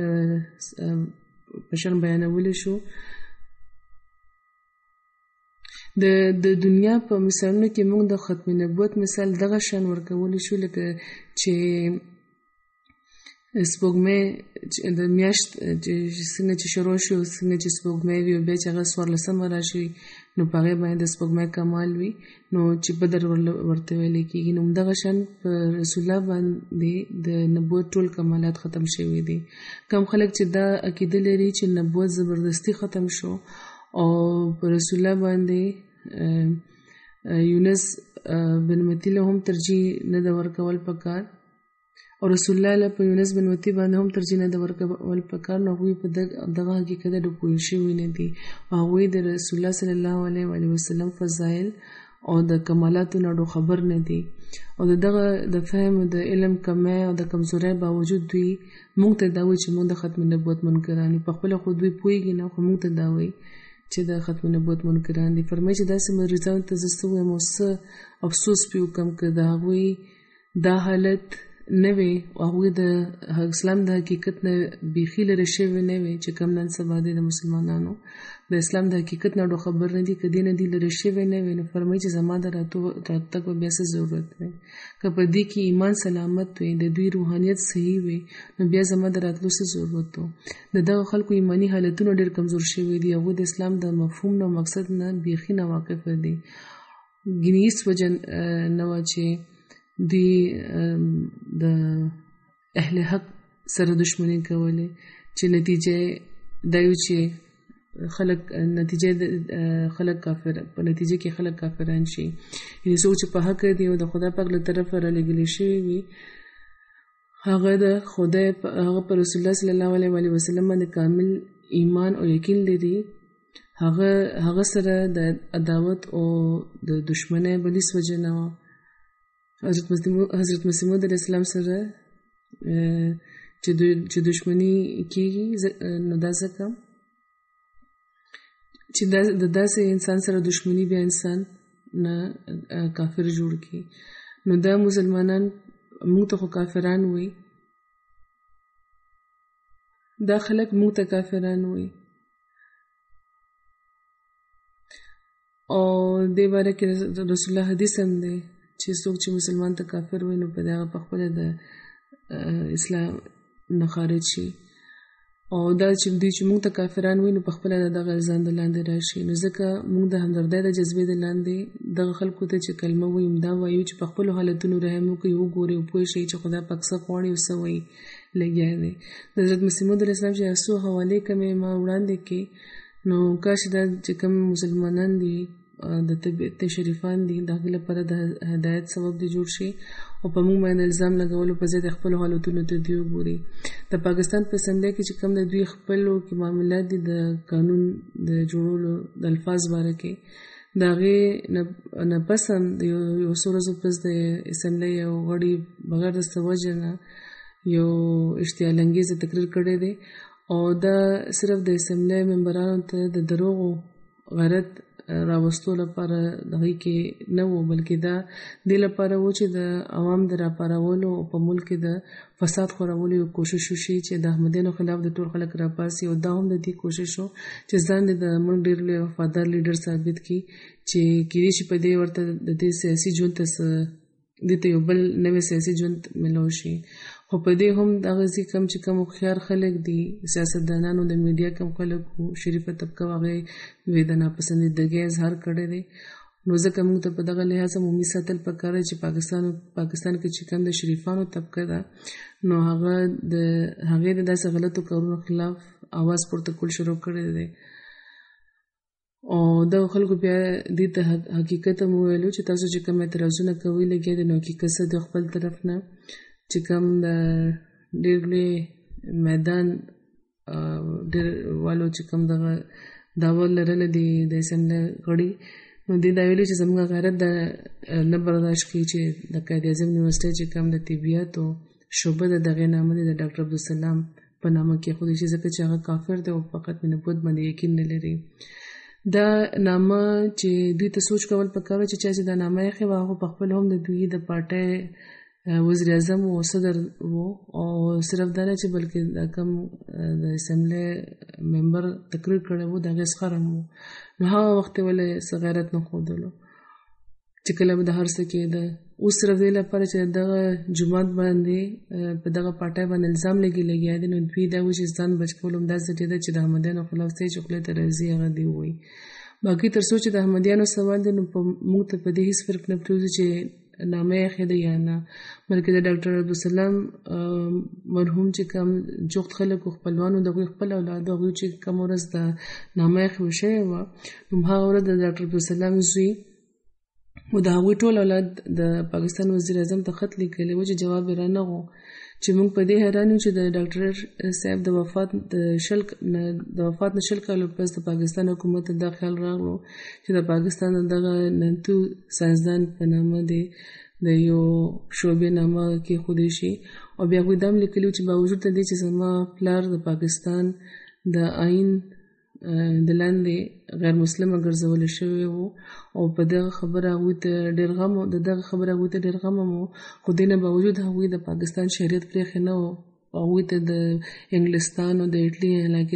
په شان بیانولی شو. د دنیا په مثالونو کې موږ د ختم نبوت مثال دغه شان ورکولی شو لکه چې سپوږمۍ د میاشت څنګه چې شروع شو څنګه چې سپوږمۍ وي او بیا چې هغه 14مه راشي نو په هغې باندې د سپوږمۍ کمال وي نو چې بدر ورته ویلی کېږي. نو همدغه شان په رسول الله باندې د نبوت ټول کمالات ختم شوي دي. کم خلک چې دا عقیده لري چې نبوت زبردستي ختم شو او په رسول الله باندې یونس بن متی له هم ترجیح نه ده ورکول پکار او رسول الله له په یونس بن متی باندې هم ترجیح نه ده ورکول پکار نو هغوی په دغه حقیقت د پوه شوي نه دي او هغوی د رسول الله صلی الله علیه وسلم فضایل او د کمالاتو نه خبر نه دي او دغه د فهم او د علم کمی او د کمزورۍ باوجود دوی موږ ته دا وایي چې موږ د ختم نبوت منکران یو. په خپله خو دوی پوهېږي نه خو موږ ته دا وایي چې د ختم نبوت منکران دي. فرمایي چې داسې مریضانو ته زه څه ووایم او څه افسوس پرې وکړم که د هغوی دا حالت نه وي او هغوی د اسلام د حقیقت نه بیخي لرې شوي نه وي چې کوم نن سبا دی د مسلمانانو د اسلام د حقیقت نه خبر نه دي که دې نه دي لرې شوي نه وي نو فرمایي چې زما د راتګ به بیا څه ضرورت وي. که په دې کې ایمان سلامت وي د دوی روحانیت صحیح وي نو بیا زما د راتلو څه ضرورت و. د دغه خلکو ایماني حالتونه ډېر کمزور شوي دي. هغوی د اسلام د مفهوم نه مقصد نه بیخي ناواقفه دي. ګینې هېڅ وجه نه وه چې دوی د اهل حق سره دشمني کولې چې نتیجه دا یو چې خلک کافر په نتیجه کې خلک کافران شي. یعنې څوک چې په حق دی او د خدای پاک له طرفه رالیږلی شوي وي هغه په رسول الله صلی الله علیه وسلم باندې کامل ایمان او یقین لري. هغه سره د عداوت او د دشمنۍ بل هېڅ وجه نه وه. حضرت مسیح موعود علیه السلام سره چې دشمنی کیږي نو دا ځکه چې د داسې انسان سره دشمنی بیا انسان نه کافر جوړ کی. نو دا مسلمانان موږ ته خو کافران وي، دا خلک موږ ته کافران وي. او دې باره کې رسول الله حدیث هم دی چې څوک چې مسلمان ته کافر وي نو په دغه په خپله د اسلام نه خارج شي، او دا چې دوی چې موږ ته کافران وي نو په خپله د دغه ځان د لاندې راشي. نو ځکه موږ د همدردۍ د جذبې د لاندې دغه خلکو ته چې کلمه وایو دا وایو چې په خپلو حالتونو رحم وکړي، وګوري او پوه شي چې خدا پاک څه غواړي او څه وایي لګیا دی. د حضرت مسیح موعود علیه السلام چې څو حوالې کمې ما وړاندې کې، نو کاش دا چې کوم مسلمانان دي د طبیعت شریفان دي د هغې لپاره د هدایت سبب دی جوړ شي، او په موږ باندې الزام لګولو په ځای د خپلو حالتونو ته دوی وګوري. د پاکستان په اسمبلی کې چې کوم د دوی خپلو کې معاملات دي د قانون د جوړولو د الفاظ باره کې، د هغې نه پس هم یو څو ورځو پس د اسمبلی یو غړي بغیر د څه وجه نه یو اشتعال انګیزه تقریر کړی دی، او دا صرف د اسمبلی ممبرانو ته د دروغو غیرت راوستو لپاره دغه کې نه وو، بلکې دا دې لپاره وو چې د عوام د راپارولو او په ملک کې د فساد خورولو یو کوشش وشي چې د احمدیانو خلاف د ټول خلک راپاسي. او دا هم د دې کوشش و چې ځان د ملک ډېر لوی وفادار لیډر ثابت کړي چې کېدای شي په دې ورته د دې سیاسي ژوند ته دې ته یو بل نوی سیاسي ژوند ملو شي. خو په دې هم دغه کم چې کوم هوښیار خلک دي، سیاستدانانو، د میډیا کم خلک وو، شریفه طبقه هغې د ناپسندیدګۍ اظهار کړی دی. نو ځکه موږ ته په دغه لحاظ عمومي ساتل پکار دی چې پاکستان کې چې کوم د شریفانو طبقه ده نو هغه د هغې د داسې غلطو کارونو خلاف اواز پورته کول شروع کړی دی. او دغه خلکو بیا دې ته حقیقت هم وویلو چې تاسو چې کوم اعتراضونه کوئ لګیا دی نو حقیقت څه د خپل طرف نه چې کوم د ډېر لوی میدان ډېر والو چې کوم دغه دعوه لرله دي د اسمبلی غړي، نو دې دا ویلي چې زموږ غیرت د نه برداشت کوي چې د قائد اعظم یونیورسټۍ چې کوم د طبیعاتو شعبه د دغې نامه دی د ډاکټر عبدالسلام په نامه کېښودی شي، ځکه چې هغه کافر دی او فقط په نبوت باندې یقین نه لري. دا نامه چې دوی ته سوچ کول پکار چې چا چې دا نامه ایښې وه هغه پخپله هم د دوی د پارټۍ وزیر اعظم و صدر و، او صرف دا نه چې بلکې دا کوم د اسمبلی ممبر تقریر کړی و د هغې څخه هم و. نو هغه وخت یې ولې څه غیرت نه ښودلو چې کله به د هر څه کېده. اوس صرف دې لپاره چې دغه جومات باندې په دغه پارټۍ باندې الزام لګیا دی، نو دوی دا وایي چې ځان بچ کول همدا ذریعه ده چې د احمدیانو خلاف څه چې خولې ته راځي هغه دې ووایي. باقي تر څو چې د احمدیانو سوال دی نو موږ ته په دې هېڅ فرق نه پرېوځي چې نامه یې ایښې ده یا نه، بلکې د ډاکټر عبدالسلام مرحوم چې کوم جوخت خلکو خپلوانو د هغوی خپل اولاد هغوی چې کوم ورځ د نامه ایښې شوې وه نو هغه ورځ د ډاکټر عبدالسلام زوی و د هغوی ټول اولاد د پاکستان وزیر اعظم ته خط لیکلی و چې جواب یې رانغو، چې موږ په دې حیران یو چې د ډاکټر صاحب د وفات نه 20 کالو پس د پاکستان حکومت ته دا خیال راغلو چې د پاکستان دغه ننتو ساینسدان په نامه دی د یو شعبې نامه کېښودی شي. او بیا هغوی دا هم لیکلي چې باوجود د دې چې زما پلار د پاکستان د آئین د لاندې غیر مسلمه ګرځولی شوی و او په دغه خبره هغوی ته ډېر غم هم و، خو دې نه باوجود هغوی د پاکستان شهریت پرېښی نه و. هغوی ته د انګلستان او د ایټلي علاقې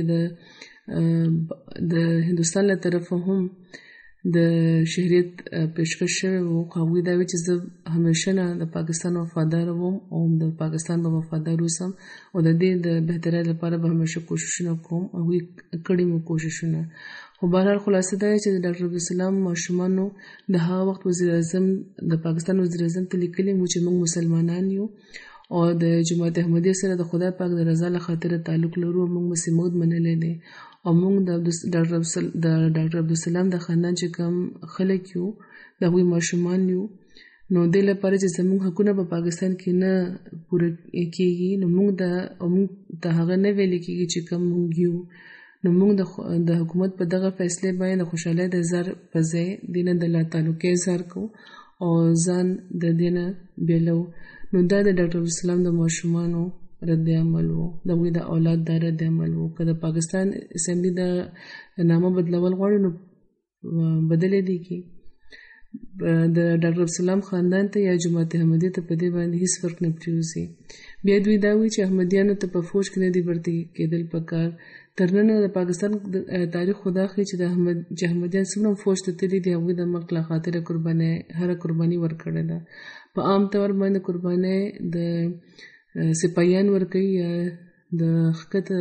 د هندوستان له طرفه هم د شهریت پیشکش شوی و. هغوی دا وی چې زه همیشه نه د پاکستان وفادار وم او د پاکستان به وفادار اوسم او د دې د بهترۍ لپاره به همیشه کوششونه کوم. هغوی کړي مو کوششونه. خو بهرحال خلاصه دا چې د ډاکټر عبدالسلام ماشومانو د هغه وخت وزیر اعظم د پاکستان وزیر اعظم ته لیکلي وو چې موږ مسلمانان یو او د جماعت احمدیه سره د خدای پاک د رضا له خاطره تعلق لرو، موږ مسیح موعود منلی دی او موږ د ډاکټر عبدالسلام د خاندان چې کوم خلک یو د هغوی ماشومان یو، نو دې لپاره چې زموږ حقونه په پاکستان کې نه پوره کېږي نو موږ ته هغه نه ویلې کېږي چې کوم موږ یو، نو موږ د حکومت په دغه فیصلې باندې د خوشحالۍ د اظهار په ځای دې نه د لا تعلقۍ اظهار کوو او ځان د دینه بیلو. نو دا د ډاکټر اسلام د ماشومانو رد عمل وو، د دوی د اولاد د رد عمل وو. که د پاکستان اسمبلی د نامه بدلول غواړي نو بدلې دي کې د ډاکټر اسلام خاندان ته یا جماعت احمدیه ته په دې باندې هیڅ فرق نه پریوزي. بیا دوی دا وایي چې احمدیانو ته په فوج کې نه دي ورتي کېدل پکار. تر نن د پاکستان تاریخ خدا خي چې د احمدیان څومره فوج ته تللي دي، هغوی د ملک له خاطر هره قرباني ورکړې ده. په عام طور باندې قرباني د سپایان ورکوي یا د ښکته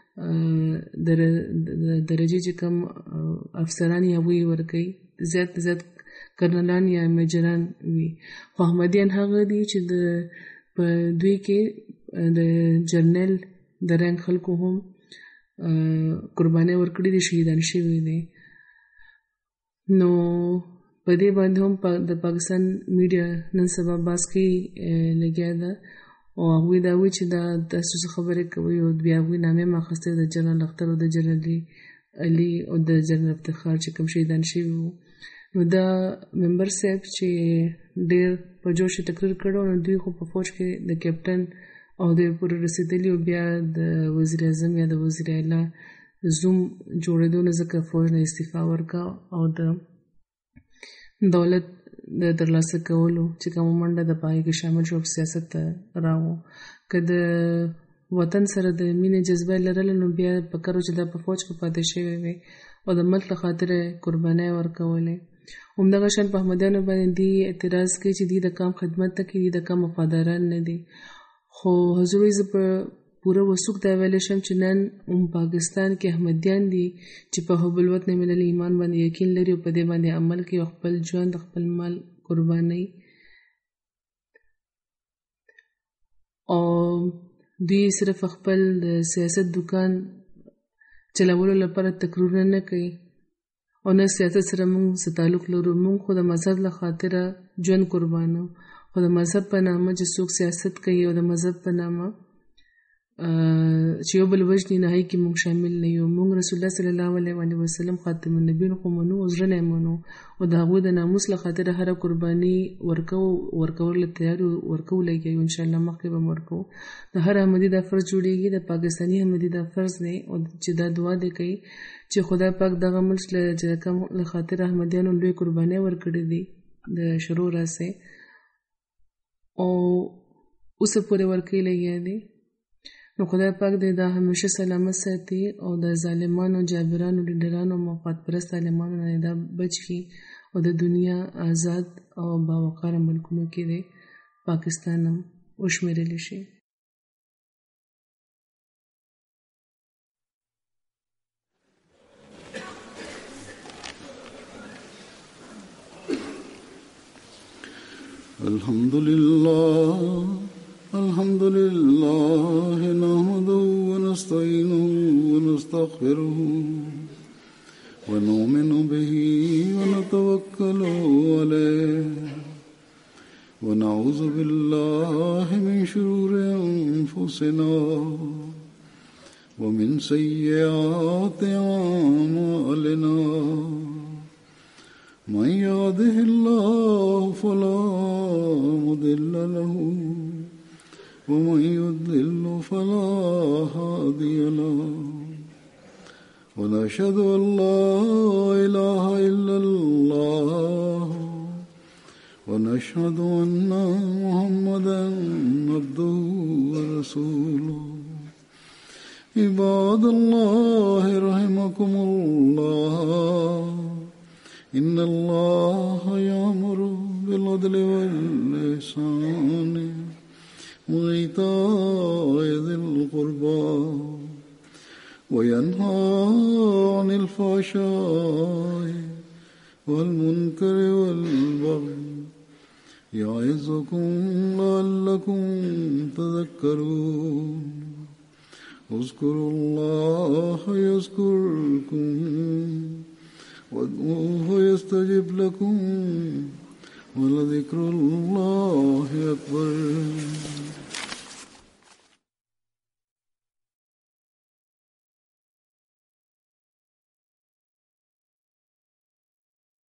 درجې چې کوم افسران یا هغوی ورکوي، زیات کرنلان یا میجران وي. خو احمدیان هغه دي چې په دوی کې د جرنل د رنګ خلکو هم قرباني ورکړي دي، شهیدان شوي دي. نو په دې باندې هم د پاکستان میډیا نن سبا باس کې لګیا ده او هغوی دا وایي چې دا تاسو څه خبرې کوئ، او بیا هغوی نامې ماخیستې د جنرال اختر او د جنرال علي او د جنرال افتخار چې کوم شهیدان شوي وو. نو دا ممبر صاحب چې ډېر په جوش تقریر کړو، نو دوی خو په فوج کې د کیپټن او د پورې رسېدلي او بیا د وزیر اعظم یا د وزیر اعلی زوم جوړېدو نه ځکه فوج نه استعفا ورکړه او د دولت د ترلاسه کولو چې کومه منډه د پای کې شامل شو سیاست ته راغو. که د وطن سره د مینې جذبه لرله نو بیا پکار چې دا په فوج کې پاتې شوی وي او د ملک له خاطر قربانۍ ورکولې. همدغه شان په احمدیانو باندې دی اعتراض کوي چې دی د کام خدمت ته کوي، د کام وفاداران نه دي. خو حضور زه په پوره وثوق دا ویلی شم چې نن پاکستان کې احمدیان دي چې په حب الوطن ملل ایمان باندې یقین لري او په دې باندې عمل کوي او خپل ژوند خپل مال قرباني. او دوی صرف خپل د سیاست دکان چلولو لپاره تقریرونه نه کوي او نه سیاست سره موږ څه تعلق لرو. موږ خو د مذهب له خاطره ژوند قربانو، خو د مذهب په نامه چې څوک سیاست کوي او د مذهب په نامه چې یو بل وژني نه هغې کې موږ شامل نه یو. موږ رسول الله صلی الله علیه وسلم خاتم النبیین خو منو او زړه نه منو او د هغوی د ناموس له خاطره هره قرباني ورکول تیار ورکولی کېږو. انشاءالله مخکې به ورکوو. د هر احمدي دا فرض جوړېږي، د پاکستاني احمدي دا فرض دی او چې دا دعا دی کوي چې خدای پاک دغه ملک چې کوم له خاطر احمدیانو لوی قربانۍ ورکړې دي د شروع راسې او اوسه پورې ورکوي لګیا دی. نو خدای پاک دې دا همیشه سلامت ساتي او د ظالمانو جابرانو ډیډرانو مفاد پرست عالمانو نه دا بچ کړي او د دنیا آزاد او باوقاره ملکونو کې د پاکستان هم وشمېرلی شي. الحمد لله نحمده ونستعينه ونستغفره ونؤمن به ونتوكل عليه ونعوذ بالله من شرور أنفسنا ومن سيئات أعمالنا. من يهده الله فلا مضل له ومن يضلل فلا هادي له ونشهد أن لا إله إلا الله ونشهد أن محمدا عبده ورسوله. عباد الله رحمكم الله، إن الله يأمر بالعدل والإحسان وإيتاء ذي القربى وينهى عن الفحشاء والمنكر والبغي يعظكم لعلكم تذكرون. اذكروا الله يذكركم وادعوه يستجب لكم ولذكر الله أكبر.